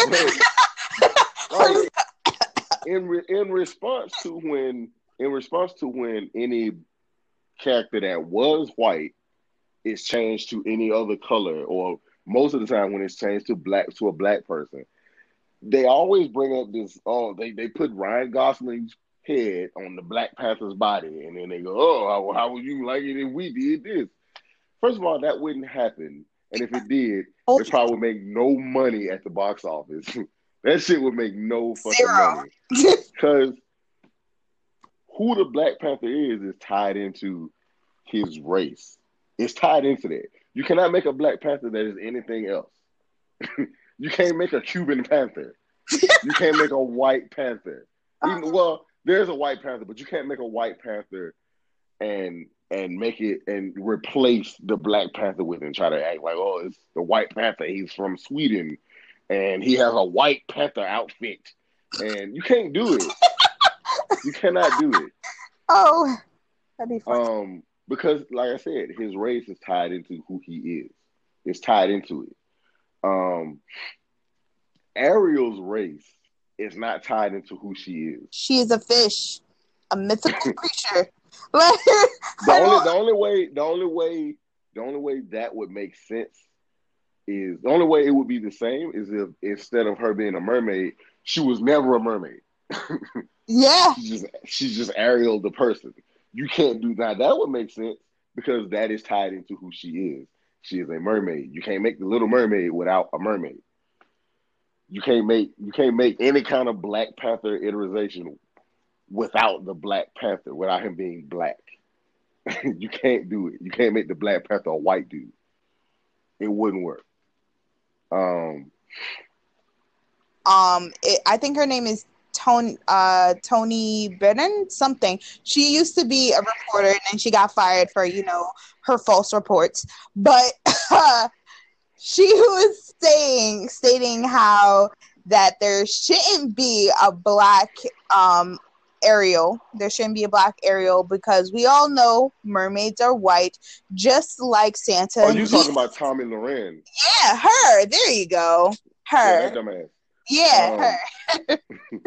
Like, in re- in response to when in response to when any character that was white is changed to any other color, or most of the time when it's changed to black to a black person, they always bring up this. Oh, they they put Ryan Gosling's head on the Black Panther's body, and then they go, "Oh, how, how would you like it if we did this?" First of all, that wouldn't happen, and if it did, it probably would make no money at the box office. That shit would make no fucking
Zero.
money, because who the Black Panther is is tied into his race. It's tied into that. You cannot make a Black Panther that is anything else. You can't make a Cuban Panther. You can't make a White Panther. Even, well, there's a White Panther, but you can't make a White Panther and and make it and replace the Black Panther with it and try to act like, oh, it's the White Panther. He's from Sweden and he has a White Panther outfit and you can't do it. You cannot do it.
Oh, that'd be fun.
Um, because, like I said, his race is tied into who he is. It's tied into it. Um, Ariel's race is not tied into who she is.
She is a fish, a mythical creature. Like,
the only, the only way, the only way, the only way that would make sense is the only way it would be the same is if instead of her being a mermaid, she was never a mermaid.
Yeah,
she's just she's just Ariel the person. You can't do that. That would make sense because that is tied into who she is. She is a mermaid. You can't make the Little Mermaid without a mermaid. You can't make you can't make any kind of Black Panther iteration without the Black Panther, without him being black. You can't do it. You can't make the Black Panther a white dude. It wouldn't work. Um,
um, it, I think her name is Tony, uh, Tony Brennan, something. She used to be a reporter, and then she got fired for, you know, her false reports. But uh, she was saying, stating how that there shouldn't be a black um, Ariel. There shouldn't be a black Ariel because we all know mermaids are white, just like Santa.
Oh, you talking about Tommy Loren?
Yeah, her. There you go. Her.
Yeah, that dumbass.
Yeah, um, her.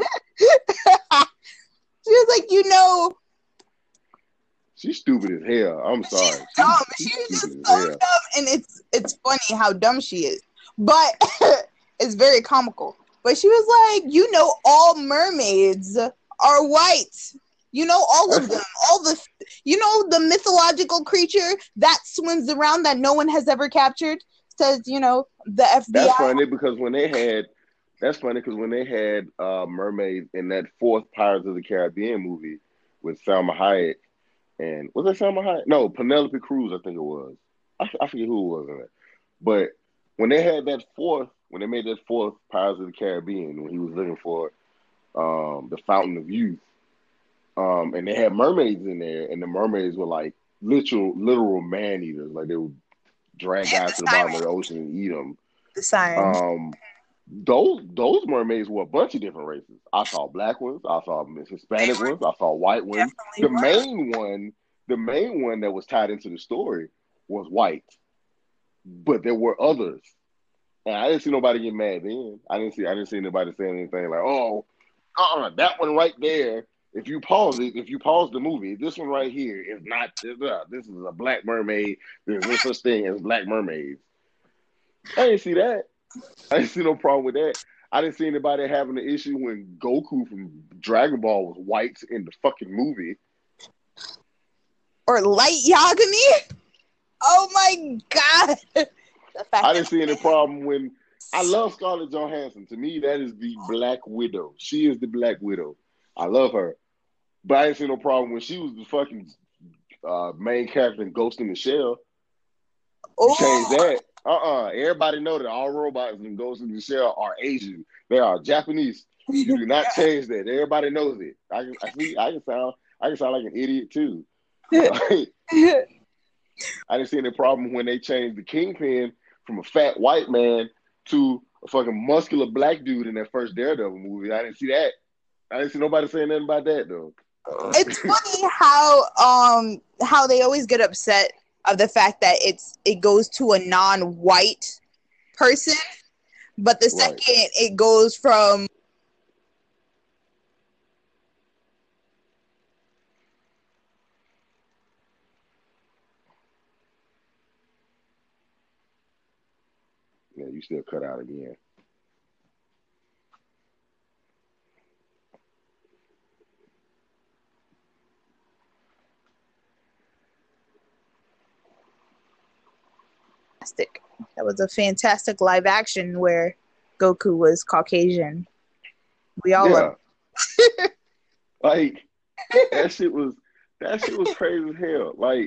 She was like, you know,
she's stupid as hell. I'm sorry.
She's dumb. She's, she's just so dumb, and it's it's funny how dumb she is, but it's very comical. But she was like, you know, all mermaids are white. You know, all of them, all the, you know, the mythological creature that swims around that no one has ever captured. Says, you know, the F B I.
That's funny because when they had. That's funny because when they had uh, mermaids in that fourth Pirates of the Caribbean movie with Salma Hayek and was that Salma Hayek? No, Penelope Cruz, I think it was. I, I forget who it was in that. But when they had that fourth, when they made that fourth Pirates of the Caribbean, when he was looking for um, the Fountain of Youth, um, and they had mermaids in there, and the mermaids were like literal, literal man eaters, like they would drag
yeah,
guys to the bottom of the ocean and eat them.
The sirens.
Um, Those those mermaids were a bunch of different races. I saw black ones, I saw Hispanic ones, I saw white ones. The were. main one, the main one that was tied into the story was white, but there were others, and I didn't see nobody get mad then. I didn't see I didn't see anybody saying anything like, "Oh, uh, that one right there." If you pause it, if you pause the movie, this one right here is not. Uh, this is a black mermaid. There's no such thing as black mermaids. I didn't see that. I didn't see no problem with that. I didn't see anybody having an issue when Goku from Dragon Ball was white in the fucking movie.
Or Light Yagami. Oh my god! The fact
I didn't see any problem when I love Scarlett Johansson. To me, that is the Black Widow. She is the Black Widow. I love her, but I didn't see no problem when she was the fucking uh, main character in Ghost in the Shell. You change that. Uh-uh. Everybody know that all robots in Ghost in the Shell are Asian. They are Japanese. You do not change that. Everybody knows it. I can I see I can sound I can sound like an idiot too. I didn't see any problem when they changed the Kingpin from a fat white man to a fucking muscular black dude in that first Daredevil movie. I didn't see that. I didn't see nobody saying nothing about that though.
It's funny how um how they always get upset of the fact that it's it goes to a non-white person, but the second right. it goes from
yeah, you still cut out again.
That was a fantastic live action where Goku was Caucasian. We all
yeah.
love
it. Like that shit was that shit was crazy as hell. Like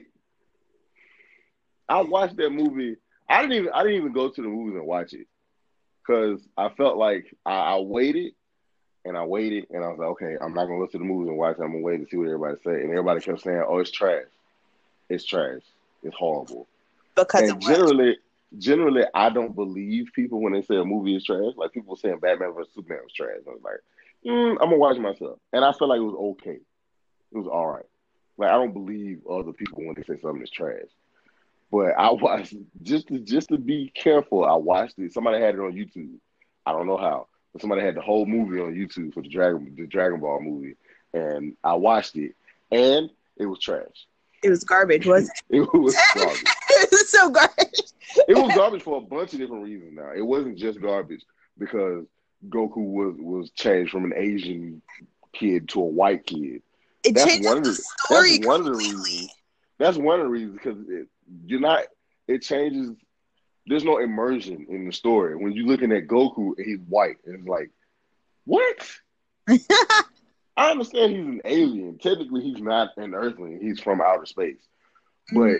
I watched that movie. I didn't even I didn't even go to the movies and watch it because I felt like I, I waited and I waited and I was like, okay, I'm not gonna go to the movies and watch it. I'm gonna wait to see what everybody say. And everybody kept saying, "Oh, it's trash. It's trash. It's horrible."
Because
and generally, generally, I don't believe people when they say a movie is trash. Like people saying Batman versus Superman was trash. I was like, mm, I'm gonna watch myself, and I felt like it was okay. It was all right. Like I don't believe other people when they say something is trash. But I watched just to just to be careful. I watched it. Somebody had it on YouTube. I don't know how, but somebody had the whole movie on YouTube for the Dragon the Dragon Ball movie, and I watched it, and it was trash.
It was garbage, wasn't
It was
it?
garbage.
It was so garbage.
It was garbage for a bunch of different reasons. Now it wasn't just garbage because Goku was was changed from an Asian kid to a white kid.
It
That's
changes
one of
the
the that's
story
one of the
completely.
reasons. That's one of the reasons because it, you're not. It changes. There's no immersion in the story when you're looking at Goku. He's white, and it's like, what? I understand he's an alien. Technically, he's not an Earthling. He's from outer space, but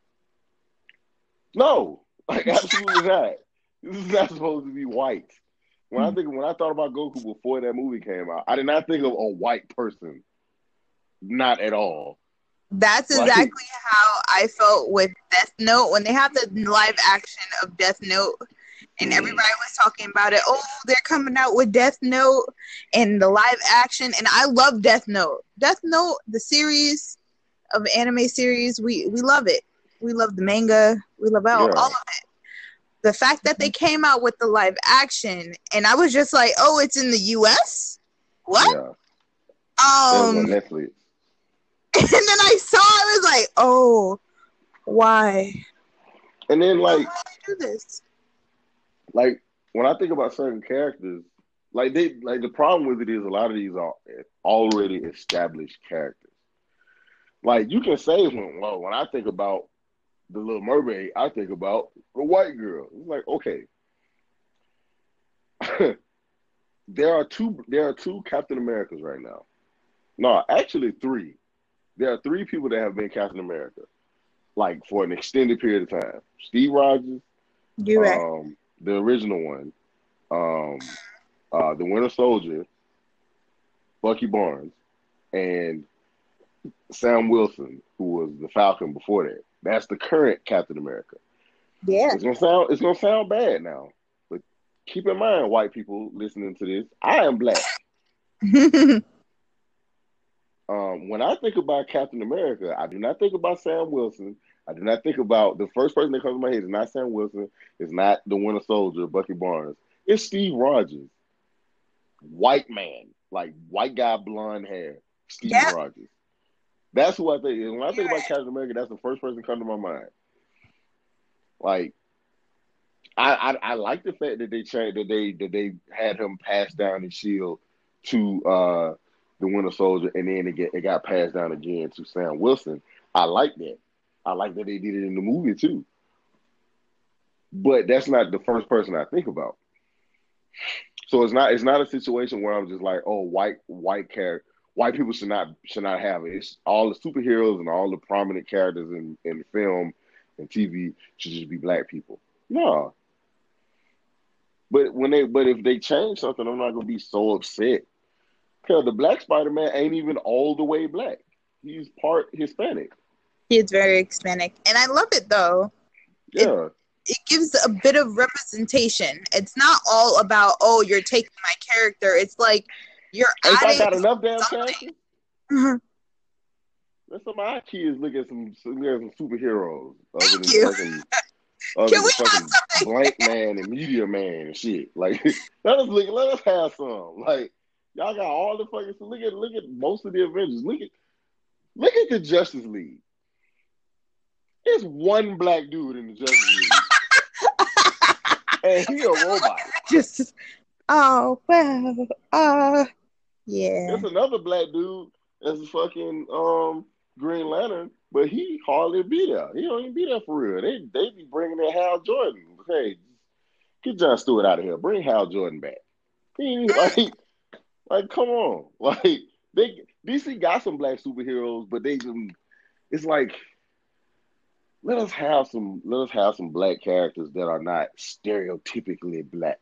no, like absolutely not. This is not supposed to be white. When I think when I thought about Goku before that movie came out, I did not think of a white person. Not at all.
That's
Like,
exactly how I felt with Death Note when they have the live action of Death Note, and everybody was talking about it. Oh, they're coming out with Death Note and the live action, and I love Death Note. Death Note, the series of anime series, we we love it. We love the manga. We love all,
yeah.
all of it. The fact that they came out with the live action, and I was just like, oh, it's in the U S? What?
Yeah. That was
Um,
on Netflix.
and then I saw it, I was like, oh, why?
And then like
Why do this?
like when I think about certain characters, like they like the problem with it is a lot of these are already established characters. Like you can say when well, when I think about the Little Mermaid, I think about the white girl. It's like, okay. there are two there are two Captain Americas right now. No, actually three. There are three people that have been Captain America, like for an extended period of time. Steve Rogers,
You're right.
um, the original one, um, uh, the Winter Soldier, Bucky Barnes, and Sam Wilson, who was the Falcon before that. That's the current Captain America.
Yeah.
It's gonna sound it's gonna sound bad now, but keep in mind, white people listening to this, I am black. Um, when I think about Captain America, I do not think about Sam Wilson. I do not think about the first person that comes to my head is not Sam Wilson. It's not the Winter Soldier, Bucky Barnes. It's Steve Rogers, white man, like white guy, blonde hair, Steve
Yeah.
Rogers. That's who I think. And when I think
Yeah.
about Captain America, that's the first person that comes to my mind. Like, I, I I like the fact that they changed that they that they had him pass down his shield to uh, the Winter Soldier, and then it get it got passed down again to Sam Wilson. I like that. I like that they did it in the movie too. But that's not the first person I think about. So it's not it's not a situation where I'm just like, oh, white white character, white people should not should not have it. It's all the superheroes and all the prominent characters in, in film and T V should just be black people. No. But when they but if they change something, I'm not gonna be so upset. Because the Black Spider-Man ain't even all the way black. He's part Hispanic.
He is very Hispanic, and I love it though.
Yeah.
It, it gives a bit of representation. It's not all about, oh, you're taking my character. It's like you're
If I
adding
got enough damn
something.
characters, let some of our kids look at some look at some superheroes other
Thank
than
you.
fucking other
Can
than
we have
fucking
something?
Blank Man and Meteor Man and shit. Like let us look let us have some. Like y'all got all the fucking look at look at most of the Avengers. Look at look at the Justice League. There's one black dude in the Justice League. And he a robot.
Just oh well, uh, yeah.
There's another black dude that's a fucking um Green Lantern, but he hardly be there. He don't even be there for real. They they be bringing in Hal Jordan. Hey, get John Stewart out of here. Bring Hal Jordan back. He, like, like come on. Like they D C got some black superheroes, but they just it's like let us have some let us have some black characters that are not stereotypically black.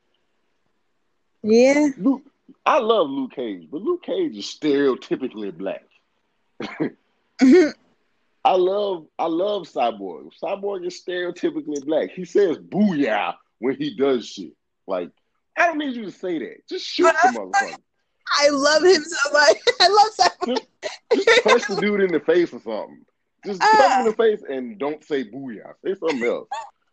Yeah.
Luke, I love Luke Cage, but Luke Cage is stereotypically black. I love I love Cyborg. Cyborg is stereotypically black. He says booyah when he does shit. Like, I don't need you to say that. Just shoot the motherfucker.
I love him so much. I love Cyborg.
Just, just punch the dude in the face or something. Just punch him in the face and don't say booyah. Say something else.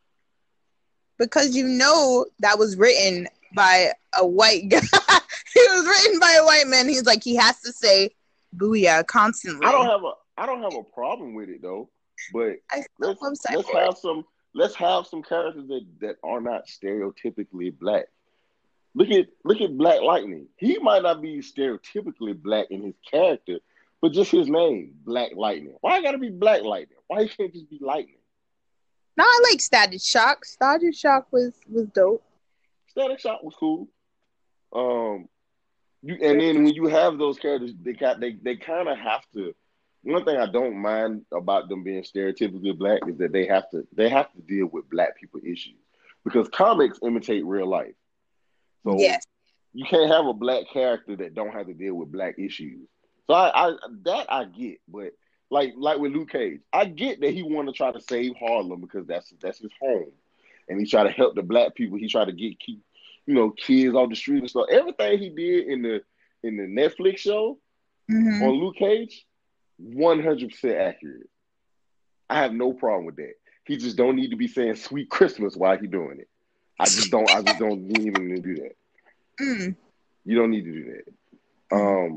Because you know that was written by a white guy. It was written by a white man. He's like, he has to say booyah constantly.
I don't have a I don't have a problem with it though. But
I
let's
love
let's
Cyborg.
have some let's have some characters that, that are not stereotypically black. Look at look at Black Lightning. He might not be stereotypically black in his character, but just his name, Black Lightning. Why gotta be Black Lightning? Why he can't just be Lightning?
No, I like Static Shock. Static Shock was was dope.
Static Shock was cool. Um, you and then when you have those characters, they got they they kind of have to. One thing I don't mind about them being stereotypically black is that they have to they have to deal with black people issues because comics imitate real life. So
Yes.
you can't have a black character that don't have to deal with black issues. So I, I that I get, but like like with Luke Cage, I get that he wanted to try to save Harlem because that's that's his home, and he tried to help the black people. He tried to get keep you know kids off the street and stuff. Everything he did in the in the Netflix show
Mm-hmm.
on Luke Cage, one hundred percent accurate. I have no problem with that. He just don't need to be saying "Sweet Christmas" while he doing it. I just don't. I just don't need him to do that.
Mm.
You don't need to do that. Um,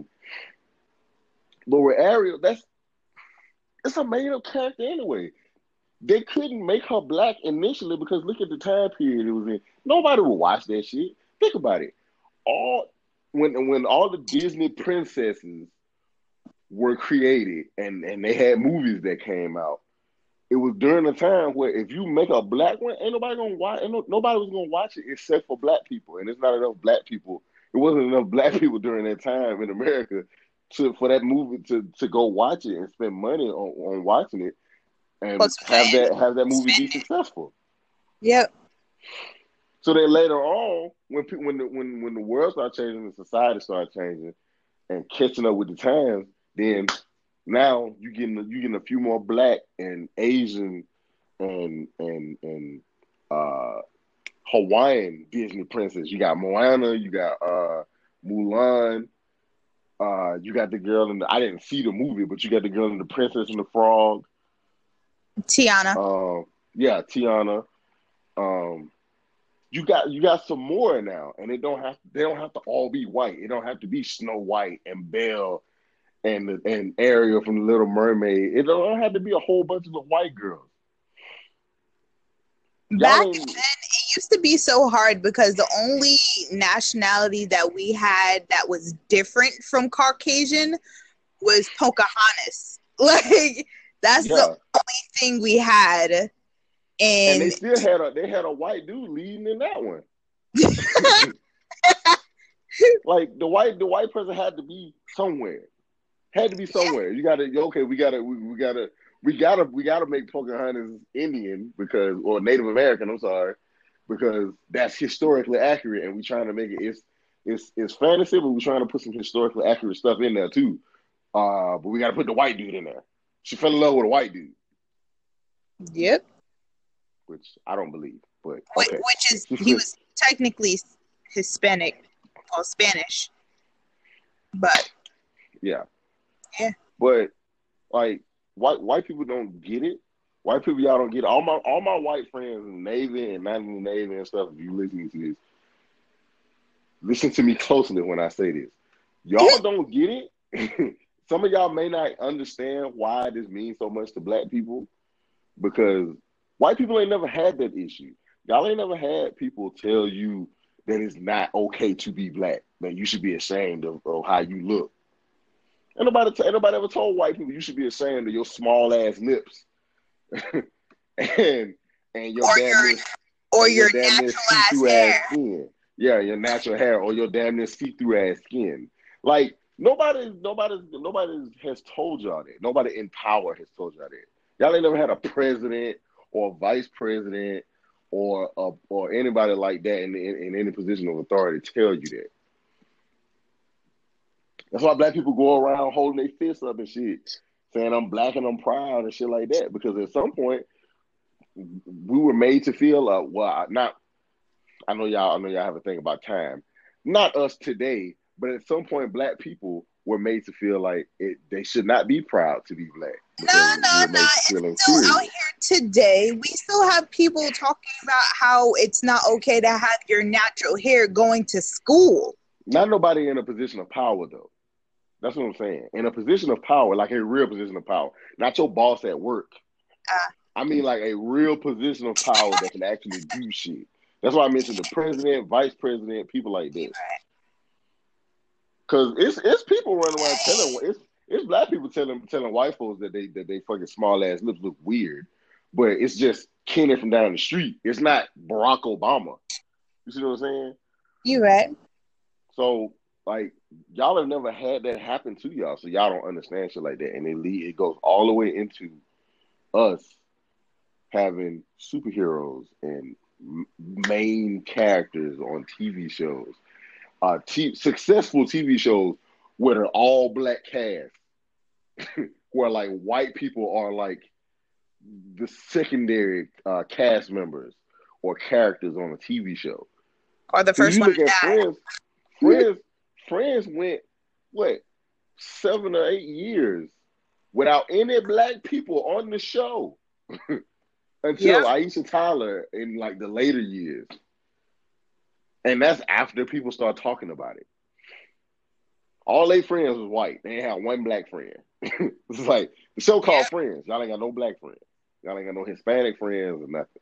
but with Ariel, that's it's a made up character anyway. They couldn't make her black initially because look at the time period it was in. Nobody would watch that shit. Think about it. All when when all the Disney princesses were created and, and they had movies that came out, it was during a time where if you make a black one, ain't nobody gonna watch. Ain't no, nobody was gonna watch it except for black people, and it's not enough black people. It wasn't enough black people during that time in America to for that movie to, to go watch it and spend money on, on watching it and
Plus
have
fame.
that have that movie be successful.
Yep.
So then later on, when pe- when the when when the world started changing, the society started changing and catching up with the times, then now you getting you getting a few more black and Asian and and and uh, Hawaiian Disney princess. You got Moana, you got uh, Mulan, uh, you got the girl in the. I didn't see the movie, but you got the girl in the Princess and the Frog.
Tiana.
Um, yeah, Tiana. Um, you got you got some more now, and it don't have they don't have to all be white. It don't have to be Snow White and Belle and and Ariel from the Little Mermaid. It don't have to be a whole bunch of the white girls.
Back
Y'all
then,
ain't-
it used to be so hard because the only nationality that we had that was different from Caucasian was Pocahontas. Like, that's
yeah,
the only thing we had.
and
And
they still had a they had a white dude leading in that one. Like the white the white person had to be somewhere. Had to be somewhere. You gotta okay, we gotta we, we gotta we gotta we gotta make Pocahontas Indian because or Native American, I'm sorry, because that's historically accurate and we're trying to make it it's it's it's fantasy, but we're trying to put some historically accurate stuff in there too. Uh but we gotta put the white dude in there. She fell in love with a white dude.
yep.
Which I don't believe, but
Wh-
okay.
Which is, he was technically Hispanic or Spanish. But,
Yeah.
Yeah.
But like white white people don't get it. White people y'all don't get it. All my all my white friends in the Navy and not in the Navy and stuff, if you listening to this, listen to me closely when I say this. Y'all don't get it. Some of y'all may not understand why this means so much to black people because white people ain't never had that issue. Y'all ain't never had people tell you that it's not okay to be black, that you should be ashamed of, of how you look. Ain't nobody, t- ain't nobody ever told white people you should be ashamed of your small ass lips and and your
or
damn
your,
near,
or
and
your
your damn near
natural ass
see-through
hair.
ass skin. Yeah, your natural hair or your damn near see-through ass skin. Like nobody, nobody, nobody has told y'all that. Nobody in power has told y'all that. Y'all ain't never had a president or a vice president or a, or anybody like that in, in, in any position of authority tell you that. That's why black people go around holding their fists up and shit, saying I'm black and I'm proud and shit like that. Because at some point, we were made to feel, uh, well, not. I know y'all. I know y'all have a thing about time. Not us today, but at some point, black people were made to feel like it, they should not be proud to be black
No,
because we
no,
were
no.
made to feel
It's still
inferior.
out here today. We still have people talking about how it's not okay to have your natural hair going to school.
Not nobody in a position of power, though. That's what I'm saying. In a position of power, like a real position of power, not your boss at work.
Uh,
I mean, like a real position of power that can actually do shit. That's why I mentioned the president, vice president, people like that. Because it's it's people running around telling it's it's black people telling telling white folks that they that they fucking small ass lips look weird, but it's just Kenny from down the street. It's not Barack Obama. You see what I'm saying?
You right.
So like y'all have never had that happen to y'all, so y'all don't understand shit like that, and it lead, it goes all the way into us having superheroes and main characters on T V shows. Uh, t- successful T V shows where they're all black cast, where like white people are like the secondary uh, cast members or characters on a T V show.
Or the
So
first
you
one
look at Friends, Friends, Friends went what seven or eight years without any black people on the show until
Yeah.
Aisha Tyler in like the later years. And that's after people start talking about it. All their friends was white. They had one black friend. It's like the show called yeah. Friends. Y'all ain't got no black friends. Y'all ain't got no Hispanic friends or nothing.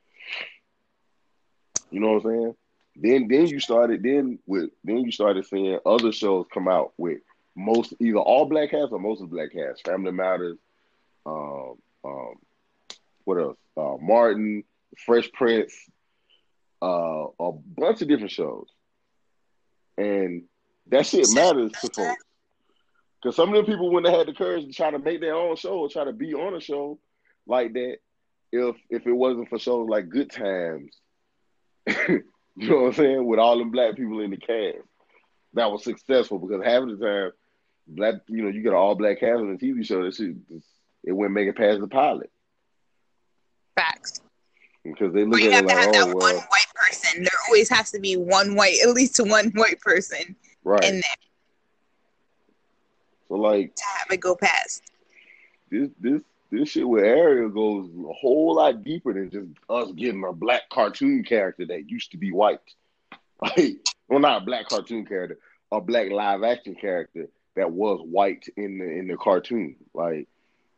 You know what I'm saying? Then then you started then with then you started seeing other shows come out with most either all black cast or most of black cast. Family Matters, um, um, what else? Uh, Martin, Fresh Prince. Uh, a bunch of different shows, and that shit matters to folks. Because some of them people wouldn't have had the courage to try to make their own show or try to be on a show like that if if it wasn't for shows like Good Times. You know what I'm saying? With all them black people in the cast, that was successful because half of the time, black you know you get an all black cast on a T V show that shit it wouldn't make it past the pilot.
Facts.
Because they look
or you
at
have
it
to
like,
have
oh,
that
well,
one white person. There always has to be one white, at least one white person
right
in there.
So like
to have it go past.
This this this shit with Ariel goes a whole lot deeper than just us getting a black cartoon character that used to be white. Like, well, not a black cartoon character, a black live action character that was white in the in the cartoon. Like,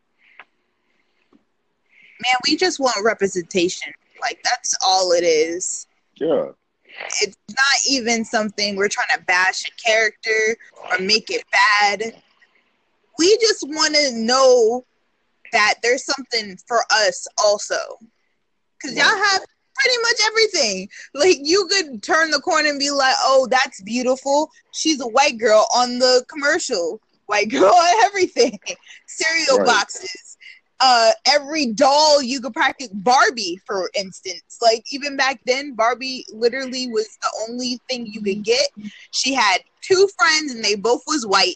man, we just want representation. Like, that's all it is.
Yeah.
It's not even something we're trying to bash a character or make it bad. We just want to know that there's something for us also. Because y'all have pretty much everything. Like, you could turn the corner and be like, oh, that's beautiful. She's a white girl on the commercial. White girl on everything. Cereal
Right.
boxes. Uh, every doll you could practice. Barbie, for instance. Like, even back then, Barbie literally was the only thing you could get. She had two friends and they both was white.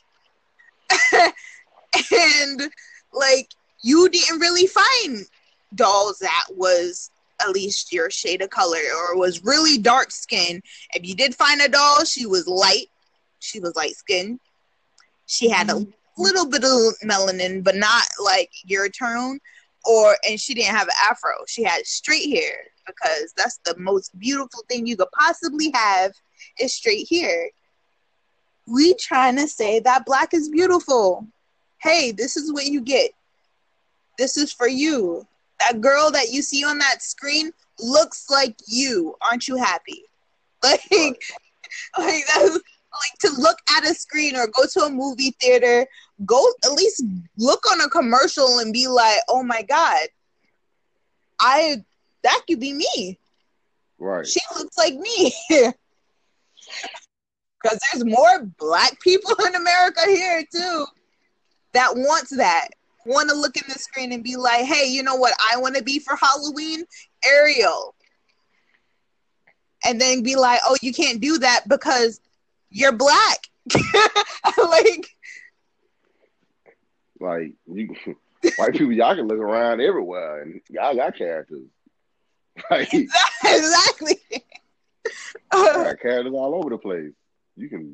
And, like, you didn't really find dolls that was at least your shade of color or was really dark skinned. If you did find a doll, she was light. She was light skinned. She had a little bit of melanin, but not like your tone. Or and she didn't have an afro. She had straight hair because that's the most beautiful thing you could possibly have is straight hair. We trying to say that black is beautiful. Hey, this is what you get. This is for you. That girl that you see on that screen looks like you. Aren't you happy? Like, right. like that's like to look at a screen or go to a movie theater, go at least look on a commercial and be like, oh my God, I that could be me.
Right.
She looks like me. Because there's more black people in America here too that wants that. Want to look in the screen and be like, hey, you know what I want to be for Halloween? Ariel. And then be like, oh, you can't do that because you're black. like,
like you, white people, y'all can look around everywhere and y'all got characters. Like,
exactly.
y'all got characters all over the place. You can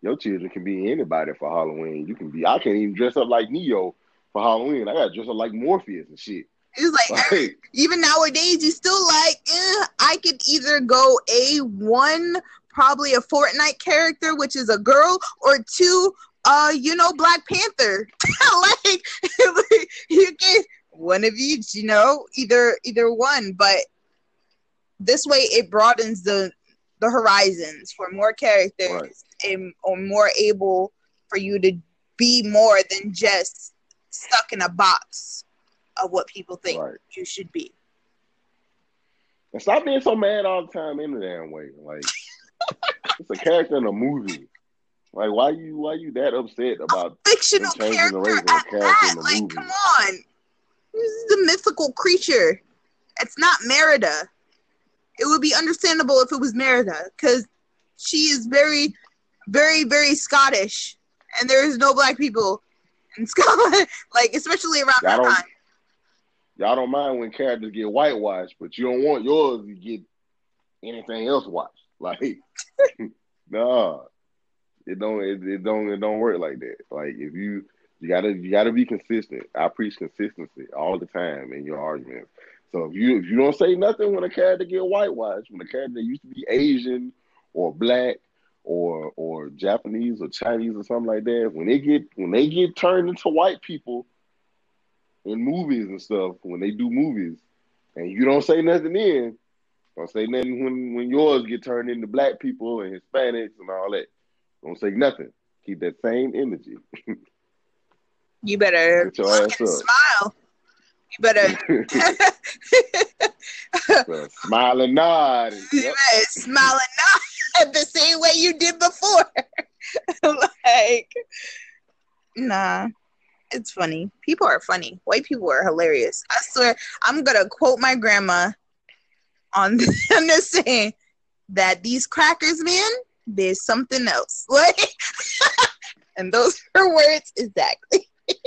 Your children can be anybody for Halloween. You can be. I can't even dress up like Neo for Halloween. I gotta dress up like Morpheus and shit.
It's like, like even nowadays, you still like. Eh, I could either go a one, probably a Fortnite character, which is a girl, or two, uh, you know, Black Panther. like, like you get one of each. You know, either either one, but this way it broadens the the horizons for more characters. Right. And, or more able for you to be more than just stuck in a box of what people think right. you should be.
And stop being so mad all the time in the damn way. Like it's a character in a movie. Like why you why you that upset about
a fictional
changing
character
the race of a character that. in the
like,
movie?
Come on, this is the mythical creature. It's not Merida. It would be understandable if it was Merida because she is very. Very, very Scottish, and there is no black people in Scotland, like especially around
y'all
that time.
Y'all don't mind when characters get whitewashed, but you don't want yours to get anything else watched. Like, nah, it don't, it, it don't, it don't work like that. Like, if you, you gotta, you gotta be consistent. I preach consistency all the time in your arguments. So if you, if you don't say nothing when a character get whitewashed, when a character used to be Asian or black. Or or Japanese or Chinese or something like that. When they get when they get turned into white people in movies and stuff, when they do movies, and you don't say nothing then, don't say nothing when, when yours get turned into black people and Hispanics and all that. Don't say nothing. Keep that same energy.
You better look and smile. You better
so, smile and nod. And,
yep. Smile and nod. The same way you did before. Like, nah, it's funny. People are funny. White people are hilarious. I swear, I'm gonna quote my grandma on this, on this saying that these crackers, man, there's something else. Like, and those are her words exactly.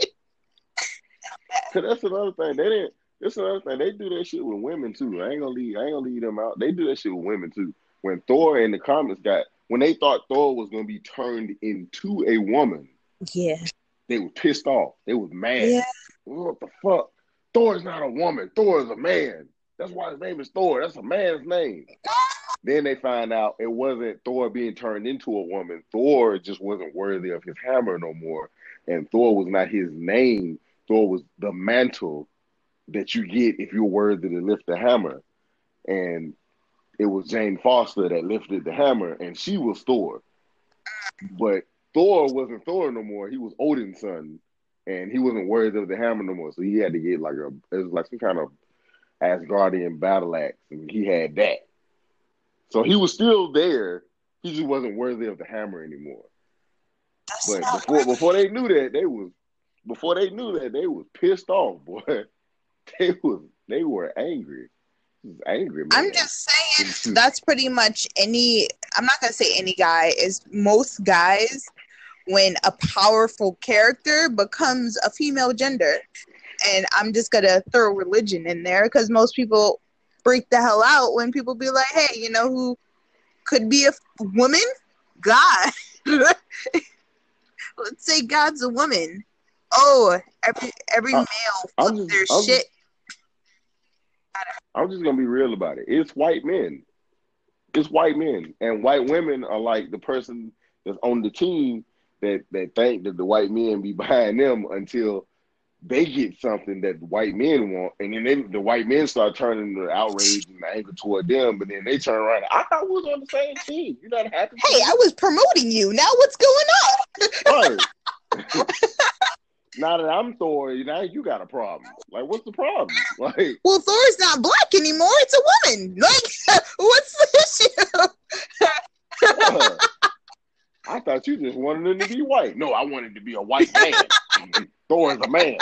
That's another thing. They didn't. That's another thing. They do that shit with women too. I ain't gonna leave. I ain't gonna leave them out. They do that shit with women too. When Thor in the comics got, when they thought Thor was going to be turned into a woman,
yeah,
they were pissed off. They was mad.
Yeah.
What the fuck? Thor is not a woman. Thor is a man. That's why his name is Thor. That's a man's name. Then they find out it wasn't Thor being turned into a woman. Thor just wasn't worthy of his hammer no more. And Thor was not his name. Thor was the mantle that you get if you're worthy to lift the hammer. And it was Jane Foster that lifted the hammer, and she was Thor. But Thor wasn't Thor no more. He was Odin's son, and he wasn't worthy of the hammer no more. So he had to get like a, it was like some kind of Asgardian battle axe, and he had that. So he was still there. He just wasn't worthy of the hammer anymore. That's but before right. before they knew that, they was before they knew that they was pissed off, boy. They was they were angry. Angry, man.
I'm just saying that's pretty much any. I'm not gonna say any guy. Is most guys when a powerful character becomes a female gender, and I'm just gonna throw religion in there because most people freak the hell out when people be like, "Hey, you know who could be a woman? God." Let's say God's a woman. Oh, every every male flips their I'm shit.
Just, I'm just gonna be real about it. It's white men. It's white men, and white women are like the person that's on the team that that think that the white men be behind them until they get something that the white men want, and then they, the white men start turning the outrage and the anger toward them, but then they turn around. I thought we was on the same team. You're not happy.
Hey, I was promoting you. Now what's going on?
Right. Now that I'm Thor, now you got a problem. Like, what's the problem? Like,
well, Thor's not black anymore. It's a woman. Like, what's the issue?
uh, I thought you just wanted him to be white. No, I wanted to be a white man. Thor is a man.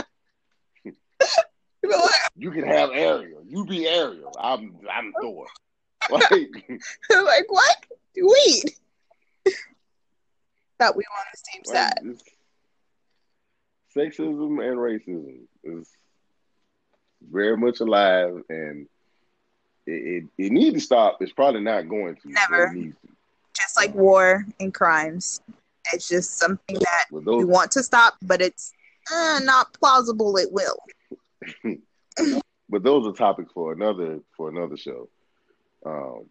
You can have Ariel. You be Ariel. I'm I'm Thor. Like,
like what? Wait. Thought we were on the same side.
Like, sexism and racism is very much alive, and it, it, it needs to stop. It's probably not going to.
Never. It needs to. Just like war and crimes. It's just something that
But
we
those,
want to stop, but it's uh, not plausible it will.
but those are topics for another for another show. Um,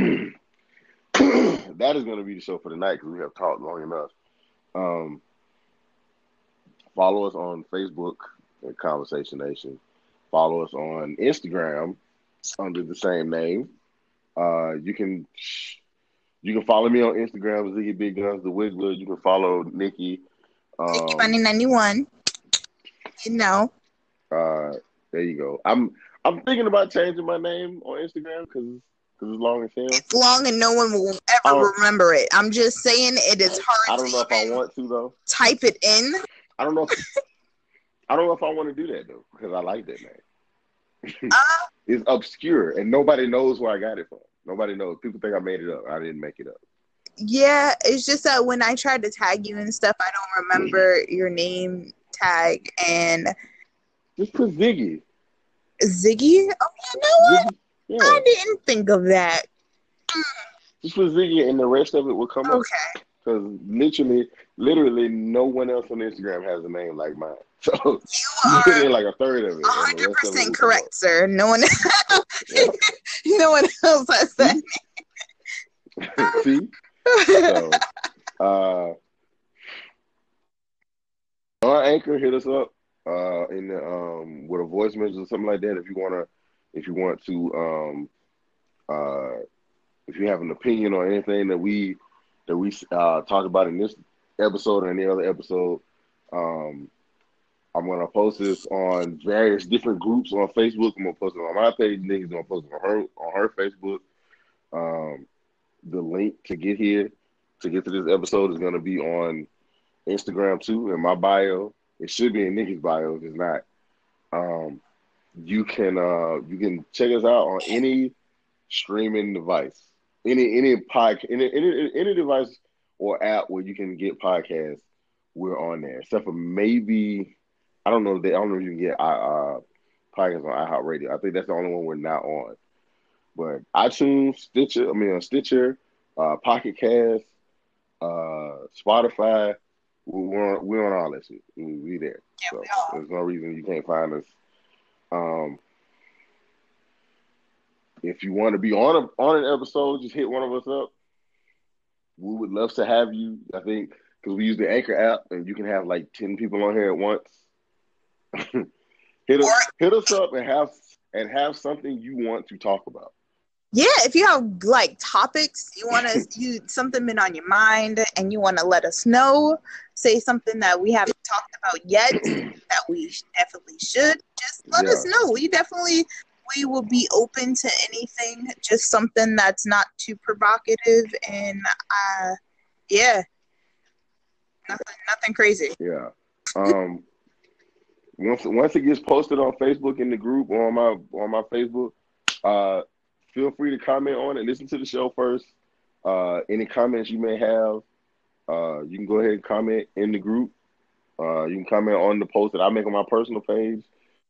that is going to be the show for tonight because we have talked long enough. Um, follow us on Facebook at Conversation Nation. Follow us on Instagram under the same name. Uh, you can you can follow me on Instagram, Ziggy Big Guns, the Wiggler. You can follow Nikki.
Nikki
Um,
Bunny ninety-one. You know.
Uh, there you go. I'm I'm thinking about changing my name on Instagram because because it's long as hell.
It's long and no one will ever remember it. I'm just saying it is hard.
I don't
to
know if I want to though.
Type it in.
I don't know. If, I don't know if I want to do that though because I like that name.
uh,
It's obscure and nobody knows where I got it from. Nobody knows. People think I made it up. I didn't make it up.
Yeah, it's just that when I tried to tag you and stuff, I don't remember your name tag and
just put Ziggy.
Ziggy? Oh, you know what?
Ziggy? Yeah.
I didn't think of that.
Just put Ziggy and the rest of it will come
okay.
up. Okay. Because literally, literally, no one else on Instagram has a name like mine. So
you
you put
are
in like a third of it.
one hundred percent correct, sir. No one, yeah. no one else has that name.
See? So, uh, on Anchor, hit us up uh, in the, um, with a voice message or something like that if you wanna, if you want to, um, uh, if you have an opinion on anything that we that we uh, talk about in this episode or any other episode. Um, I'm gonna post this on various different groups on Facebook. I'm gonna post it on my page. Niggas gonna post it on her on her Facebook. Um, the link to get here, to get to this episode, is gonna be on Instagram too, in my bio. It should be in Nikki's bio if it's not. Um, you can uh, you can check us out on any streaming device, any any pod, any, any any device or app where you can get podcasts. We're on there, except for maybe I don't know if they I don't know if you can get uh, podcasts on iHeartRadio. I think that's the only one we're not on. But iTunes, Stitcher, I mean uh, Stitcher, uh, Pocket Cast, uh, Spotify, we're on, we're on all that shit. We, we there.
Yeah,
so
we are.
There's no reason you can't find us. Um, if you want to be on a, on an episode, just hit one of us up. We would love to have you. I think because we use the Anchor app, and you can have like ten people on here at once. hit us, hit us up and have and have something you want to talk about.
Yeah, if you have like topics you want to, you something been on your mind and you want to let us know, say something that we haven't talked about yet that we definitely should. Just let
yeah.
us know. We definitely we will be open to anything. Just something that's not too provocative and uh, yeah, nothing, nothing crazy.
Yeah. Um. once once it gets posted on Facebook in the group or on my on my Facebook, uh. feel free to comment on it. Listen to the show first. Uh, any comments you may have, uh, you can go ahead and comment in the group. Uh, you can comment on the post that I make on my personal page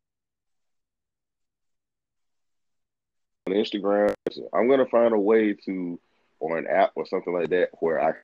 on Instagram. I'm gonna find a way to, or an app or something like that, where I.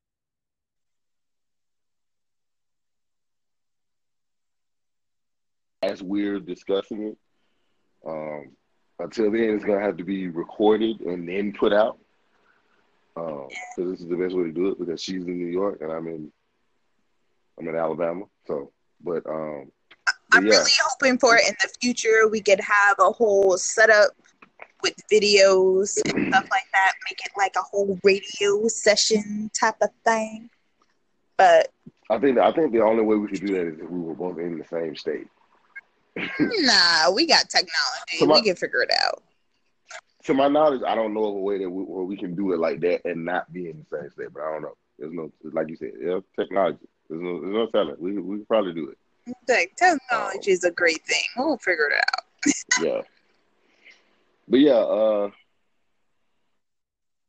As we're discussing it. Um, until then, it's gonna have to be recorded and then put out. Um, so this is the best way to do it because she's in New York and I'm in I'm in Alabama. So, but um, but
I'm
yeah.
really hoping for in the future we could have a whole setup with videos and stuff like that. Make it like a whole radio session type of thing. But
I think I think the only way we could do that is if we were both in the same state.
Nah, we got technology.
So my,
we can figure it out.
To my knowledge, I don't know of a way that we, where we can do it like that and not be in the same state. But I don't know. There's no, like you said, yeah, technology. There's no, there's no telling. We we could probably do it.
Like, technology um, is a great thing. We'll figure it out.
Yeah. But yeah, uh,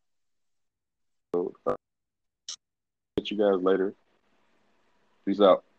so, uh, catch you guys later. Peace out.